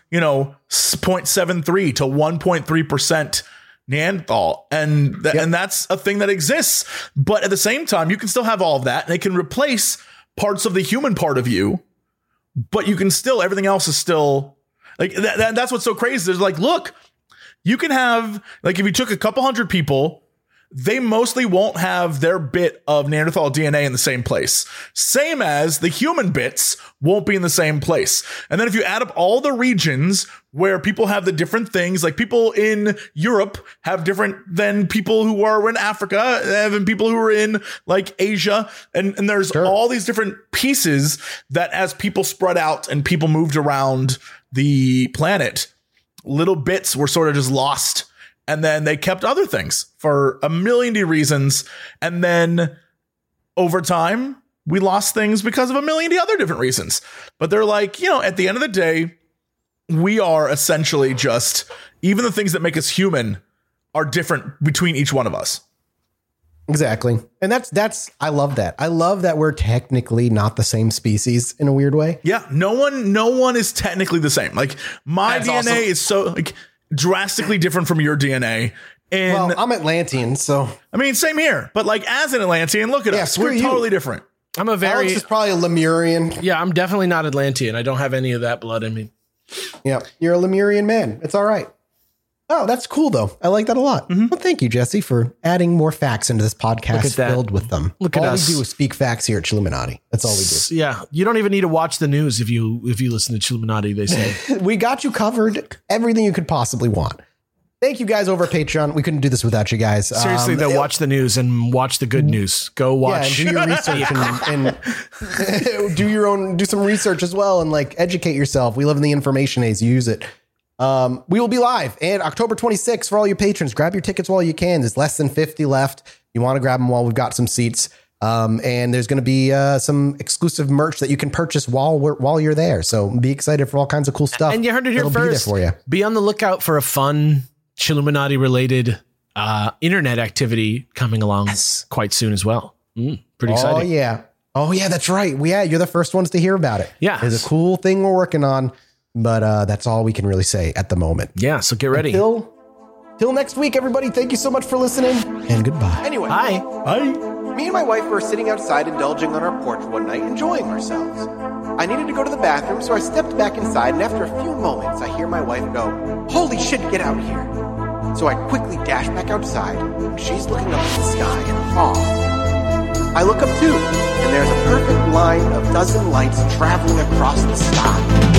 0.73 to 1.3% Neanderthal. And that's a thing that exists. But at the same time, you can still have all of that and it can replace parts of the human part of you, but you can still, everything else is still like that's what's so crazy. There's like, look, you can have, like, if you took a couple hundred people, they mostly won't have their bit of Neanderthal DNA in the same place. Same as the human bits won't be in the same place. And then if you add up all the regions where people have the different things, like people in Europe have different than people who are in Africa, and people who are in like Asia. And there's all these different pieces that as people spread out and people moved around the planet, little bits were sort of just lost. And then they kept other things for a million reasons. And then over time, we lost things because of a million other different reasons. But they're like, at the end of the day, we are essentially just, even the things that make us human are different between each one of us. Exactly. And that's I love that. I love that we're technically not the same species in a weird way. Yeah. No one is technically the same. Like my That's DNA awesome. is so like drastically different from your DNA. And well, I'm Atlantean, so I mean, same here. But like as an Atlantean, look at us. We're totally different. I'm a very Alex is probably a Lemurian. Yeah, I'm definitely not Atlantean. I don't have any of that blood in me. Yeah, you're a Lemurian man. It's all right. Oh, that's cool though. I like that a lot. Well, thank you, Jesse, for adding more facts into this podcast filled with them. Look at all us. we do is speak facts here at Chilluminati. That's all we do. Yeah, you don't even need to watch the news if you listen to Chilluminati. They say we got you covered. Everything you could possibly want. Thank you guys over at Patreon. We couldn't do this without you guys. Seriously, though, watch the news and watch the good news. Go watch. Yeah, and do your research and do some research as well and like educate yourself. We live in the information age. Use it. We will be live and October 26th for all your patrons. Grab your tickets while you can. There's less than 50 left. You want to grab them while we've got some seats. And there's going to be some exclusive merch that you can purchase while you're there. So be excited for all kinds of cool stuff. And you heard it here It'll first. Be there for you. Be on the lookout for a fun Chilluminati related internet activity coming along quite soon as well. Pretty exciting. Oh yeah, that's right. You're the first ones to hear about it. Yeah, there's a cool thing we're working on, but that's all we can really say at the moment. Yeah, so get ready. Till next week, everybody. Thank you so much for listening, and goodbye. Anyway, bye. Me and my wife were sitting outside indulging on our porch one night, enjoying ourselves. I needed to go to the bathroom, so I stepped back inside, and after a few moments, I hear my wife go, "Holy shit, get out here." So I quickly dash back outside, and she's looking up at the sky in awe. I look up too, and there's a perfect line of dozen lights traveling across the sky.